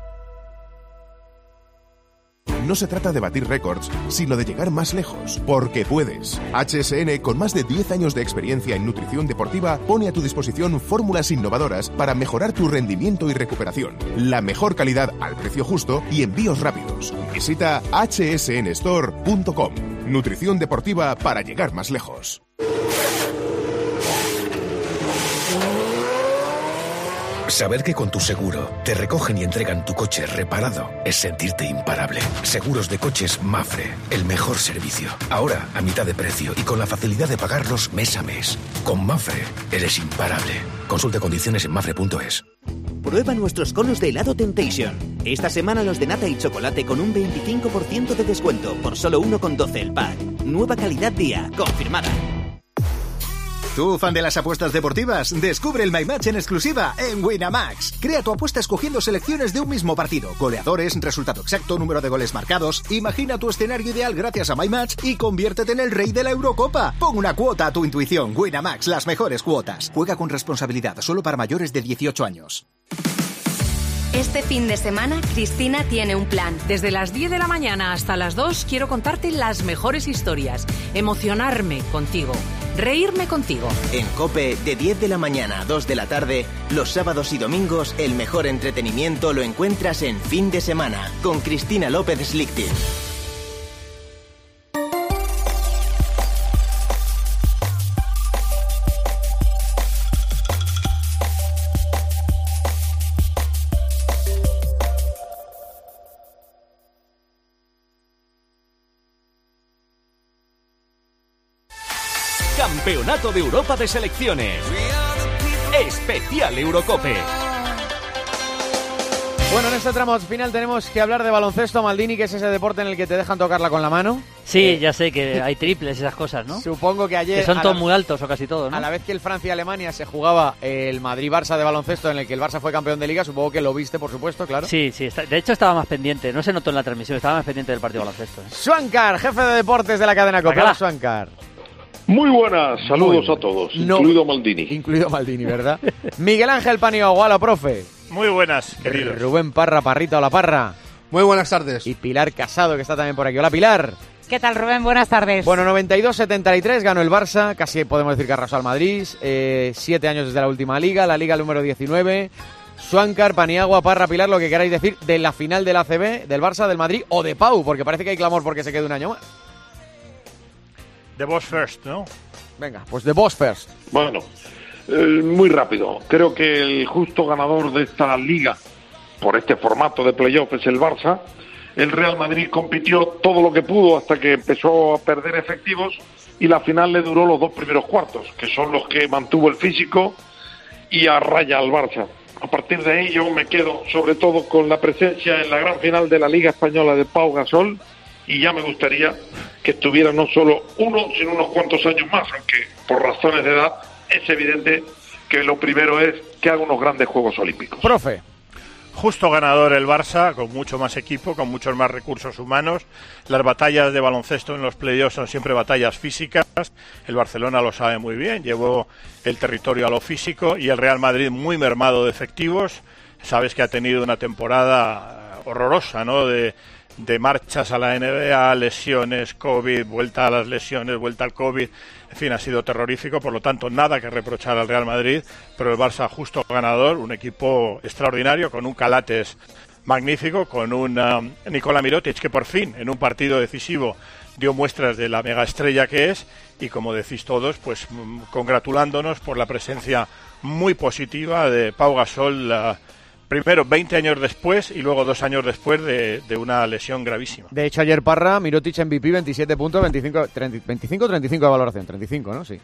[SPEAKER 24] No se trata de batir récords, sino de llegar más lejos, porque puedes. hache ese ene, con más de diez años de experiencia en nutrición deportiva, pone a tu disposición fórmulas innovadoras para mejorar tu rendimiento y recuperación. La mejor calidad al precio justo y envíos rápidos. Visita hache ese ene store punto com. Nutrición deportiva para llegar más lejos.
[SPEAKER 18] Saber que con tu seguro te recogen y entregan tu coche reparado es sentirte imparable. Seguros de coches Mapfre, el mejor servicio. Ahora a mitad de precio y con la facilidad de pagarlos mes a mes. Con Mapfre eres imparable. Consulta condiciones en mapfre punto es.
[SPEAKER 21] Prueba nuestros conos de helado Temptation. Esta semana los de nata y chocolate con un veinticinco por ciento de descuento por solo uno con doce el pack. Nueva calidad día, confirmada.
[SPEAKER 9] ¿Tú, fan de las apuestas deportivas? Descubre el MyMatch en exclusiva en Winamax. Crea tu apuesta escogiendo selecciones de un mismo partido, goleadores, resultado exacto, número de goles marcados. Imagina tu escenario ideal gracias a MyMatch y conviértete en el rey de la Eurocopa. Pon una cuota a tu intuición. Winamax, las mejores cuotas. Juega con responsabilidad, solo para mayores de dieciocho años.
[SPEAKER 14] Este fin de semana, Cristina tiene un plan.
[SPEAKER 26] Desde las diez de la mañana hasta las dos quiero contarte las mejores historias, emocionarme contigo, reírme contigo.
[SPEAKER 21] En COPE, de diez de la mañana a dos de la tarde, los sábados y domingos, el mejor entretenimiento lo encuentras en Fin de Semana, con Cristina López Slichting.
[SPEAKER 1] Campeonato de Europa de Selecciones. Especial Eurocope.
[SPEAKER 2] Bueno, en este tramo final tenemos que hablar de baloncesto, Maldini, que es ese deporte en el que te dejan tocarla con la mano.
[SPEAKER 3] Sí,
[SPEAKER 2] eh,
[SPEAKER 3] ya sé que hay triples, esas cosas, ¿no?
[SPEAKER 2] Supongo que ayer...
[SPEAKER 3] Que son todos
[SPEAKER 2] la,
[SPEAKER 3] muy altos o casi todos, ¿no?
[SPEAKER 2] A la vez que el Francia-Alemania se jugaba el Madrid-Barça de baloncesto, en el que el Barça fue campeón de Liga, supongo que lo viste, por supuesto, claro.
[SPEAKER 3] Sí, sí, está, de hecho estaba más pendiente, no se notó en la transmisión, estaba más pendiente del partido de baloncesto. ¿eh?
[SPEAKER 2] Swankar, jefe de deportes de la cadena COPE. Hola, Swankar.
[SPEAKER 27] Muy buenas, saludos Muy a todos, no, incluido Maldini.
[SPEAKER 2] Incluido Maldini, ¿verdad? Miguel Ángel Paniagua, hola, profe.
[SPEAKER 28] Muy buenas, queridos.
[SPEAKER 2] Rubén Parra, Parrita, hola, Parra.
[SPEAKER 29] Muy buenas tardes.
[SPEAKER 2] Y Pilar Casado, que está también por aquí. Hola, Pilar.
[SPEAKER 31] ¿Qué tal, Rubén? Buenas tardes.
[SPEAKER 2] Bueno, noventa y dos setenta y tres ganó el Barça, casi podemos decir que arrasó al Madrid. Eh, siete años desde la última Liga, la Liga número diecinueve. Swankar, Paniagua, Parra, Pilar, lo que queráis decir de la final del A C B, del Barça, del Madrid o de Pau, porque parece que hay clamor porque se quede un año más.
[SPEAKER 28] The boss first, ¿no?
[SPEAKER 2] Venga, pues The Boss First.
[SPEAKER 27] Bueno, eh, muy rápido. Creo que el justo ganador de esta liga, por este formato de playoff, es el Barça. El Real Madrid compitió todo lo que pudo hasta que empezó a perder efectivos y la final le duró los dos primeros cuartos, que son los que mantuvo el físico y a raya al Barça. A partir de ahí yo me quedo sobre todo con la presencia en la gran final de la Liga Española de Pau Gasol, y ya me gustaría que estuviera no solo uno, sino unos cuantos años más, aunque por razones de edad es evidente que lo primero es que haga unos grandes Juegos Olímpicos.
[SPEAKER 2] Profe.
[SPEAKER 28] Justo ganador el Barça, con mucho más equipo, con muchos más recursos humanos. Las batallas de baloncesto en los playoffs son siempre batallas físicas. El Barcelona lo sabe muy bien, llevó el territorio a lo físico, y el Real Madrid muy mermado de efectivos. Sabes que ha tenido una temporada horrorosa, ¿no?, de... de marchas a la N B A, lesiones, COVID, vuelta a las lesiones, vuelta al COVID, en fin, ha sido terrorífico, por lo tanto nada que reprochar al Real Madrid, pero el Barça justo ganador, un equipo extraordinario, con un Calates magnífico, con un um, Nikola Mirotic que por fin en un partido decisivo dio muestras de la mega estrella que es, y como decís todos, pues m- congratulándonos por la presencia muy positiva de Pau Gasol, uh, primero veinte años después y luego dos años después de, de una lesión gravísima.
[SPEAKER 2] De hecho, ayer Parra, Mirotic M V P, veintisiete puntos, veinticinco, treinta, veinticinco, treinta y cinco de valoración, treinta y cinco, ¿no? Sí.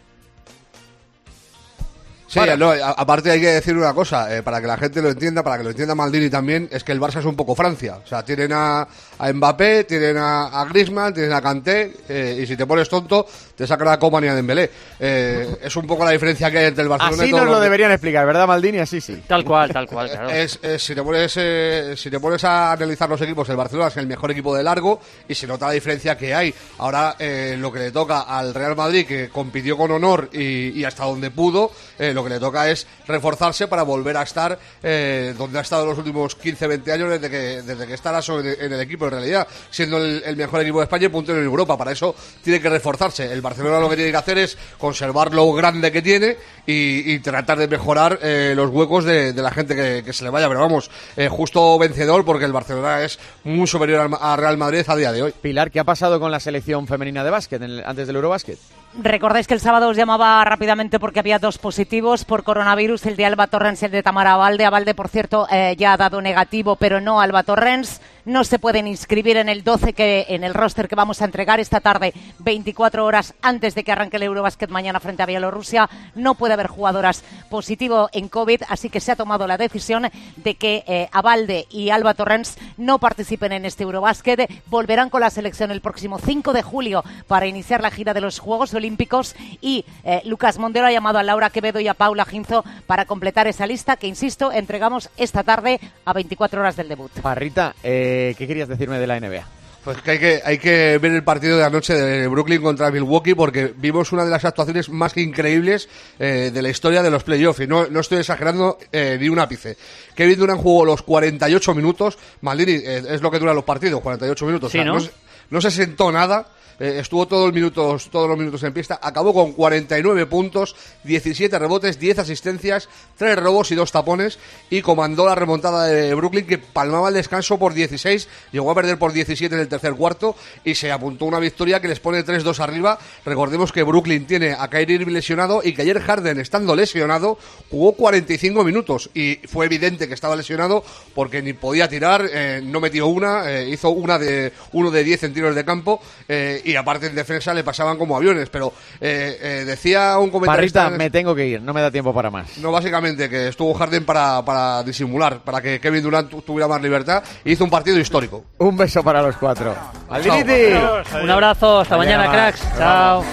[SPEAKER 4] Sí, no, a- aparte hay que decir una cosa, eh, para que la gente lo entienda, para que lo entienda Maldini también, es que el Barça es un poco Francia. O sea, tienen a, a Mbappé, tienen a, a Griezmann, tienen a Kanté, eh, y si te pones tonto, te sacan a Koeman y a Dembélé. Eh, es un poco la diferencia que hay entre el Barcelona
[SPEAKER 2] Así
[SPEAKER 4] y todo
[SPEAKER 2] nos lo
[SPEAKER 4] que-
[SPEAKER 2] deberían explicar, ¿verdad, Maldini? Así sí.
[SPEAKER 3] Tal cual, tal cual, claro.
[SPEAKER 4] Es, es- si, te pones, eh, si te pones a analizar los equipos, el Barcelona es el mejor equipo de largo y se nota la diferencia que hay. Ahora, eh, lo que le toca al Real Madrid, que compitió con honor y, y hasta donde pudo, eh, lo que le toca es reforzarse para volver a estar eh, donde ha estado los últimos quince, veinte años desde que, desde que está Lasso en, en el equipo, en realidad, siendo el, el mejor equipo de España y puntero en Europa. Para eso tiene que reforzarse. El Barcelona lo que tiene que hacer es conservar lo grande que tiene y, y tratar de mejorar eh, los huecos de, de la gente que, que se le vaya. Pero vamos, eh, justo vencedor, porque el Barcelona es muy superior al, a Real Madrid a día de hoy.
[SPEAKER 2] Pilar, ¿qué ha pasado con la selección femenina de básquet en el- antes del Eurobásquet?
[SPEAKER 31] Recordáis que el sábado os llamaba rápidamente porque había dos positivos por coronavirus, el de Alba Torrens y el de Tamara Abalde. Abalde, por cierto, eh, ya ha dado negativo, pero no Alba Torrens. No se pueden inscribir en el doce, que en el roster que vamos a entregar esta tarde, veinticuatro horas antes de que arranque el Eurobásquet mañana frente a Bielorrusia. No puede haber jugadoras positivo en COVID, así que se ha tomado la decisión de que eh, Abalde y Alba Torrens no participen en este Eurobásquet. Volverán con la selección el próximo cinco de julio para iniciar la gira de los Juegos Olímpicos, y eh, Lucas Montero ha llamado a Laura Quevedo y a Paula Ginzo para completar esa lista que, insisto, entregamos esta tarde a veinticuatro horas del debut.
[SPEAKER 2] Parrita, eh, ¿qué querías decirme de la N B A?
[SPEAKER 4] Pues que hay que hay que ver el partido de anoche de Brooklyn contra Milwaukee, porque vimos una de las actuaciones más que increíbles eh, de la historia de los playoffs, y no, no estoy exagerando eh, ni un ápice. Kevin Durant jugó los cuarenta y ocho minutos, Maldini, eh, es lo que duran los partidos, cuarenta y ocho minutos,
[SPEAKER 3] Sí,
[SPEAKER 4] o sea,
[SPEAKER 3] ¿no?
[SPEAKER 4] no, se- no se sentó nada. Eh, estuvo todos los minutos todos los minutos en pista, acabó con cuarenta y nueve puntos, diecisiete rebotes, diez asistencias, tres robos y dos tapones, y comandó la remontada de Brooklyn, que palmaba el descanso por dieciséis, llegó a perder por diecisiete en el tercer cuarto y se apuntó una victoria que les pone tres dos arriba. Recordemos que Brooklyn tiene a Kyrie Irving lesionado y que ayer Harden, estando lesionado, jugó cuarenta y cinco minutos, y fue evidente que estaba lesionado porque ni podía tirar, eh, no metió una, eh, hizo una de uno de diez en tiros de campo, eh, y aparte en defensa le pasaban como aviones. Pero eh, eh, decía un comentarista...
[SPEAKER 2] Parrita, me tengo que ir, no me da tiempo para más.
[SPEAKER 4] No, básicamente que estuvo Harden para, para disimular, para que Kevin Durant tu- tuviera más libertad, y hizo un partido histórico.
[SPEAKER 2] Un beso para los cuatro. ¡Maldiniti!
[SPEAKER 3] Un abrazo, hasta mañana,
[SPEAKER 2] Mañana
[SPEAKER 3] cracks.
[SPEAKER 2] más.
[SPEAKER 3] Chao.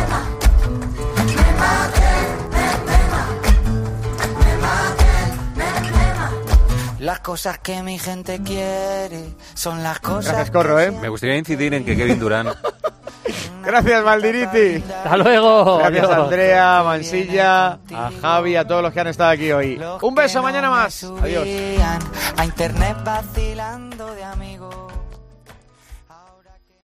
[SPEAKER 10] Las cosas que mi gente quiere son las cosas.
[SPEAKER 2] Gracias, Corro, ¿eh?
[SPEAKER 15] Me gustaría incidir en que Kevin Durant
[SPEAKER 2] Gracias, Maldiniti.
[SPEAKER 3] Hasta luego.
[SPEAKER 2] Gracias,
[SPEAKER 3] Adiós.
[SPEAKER 2] Andrea, a Mansilla, a Javi, a todos los que han estado aquí hoy. Un beso, mañana más. Adiós.
[SPEAKER 10] A internet vacilando de amigos.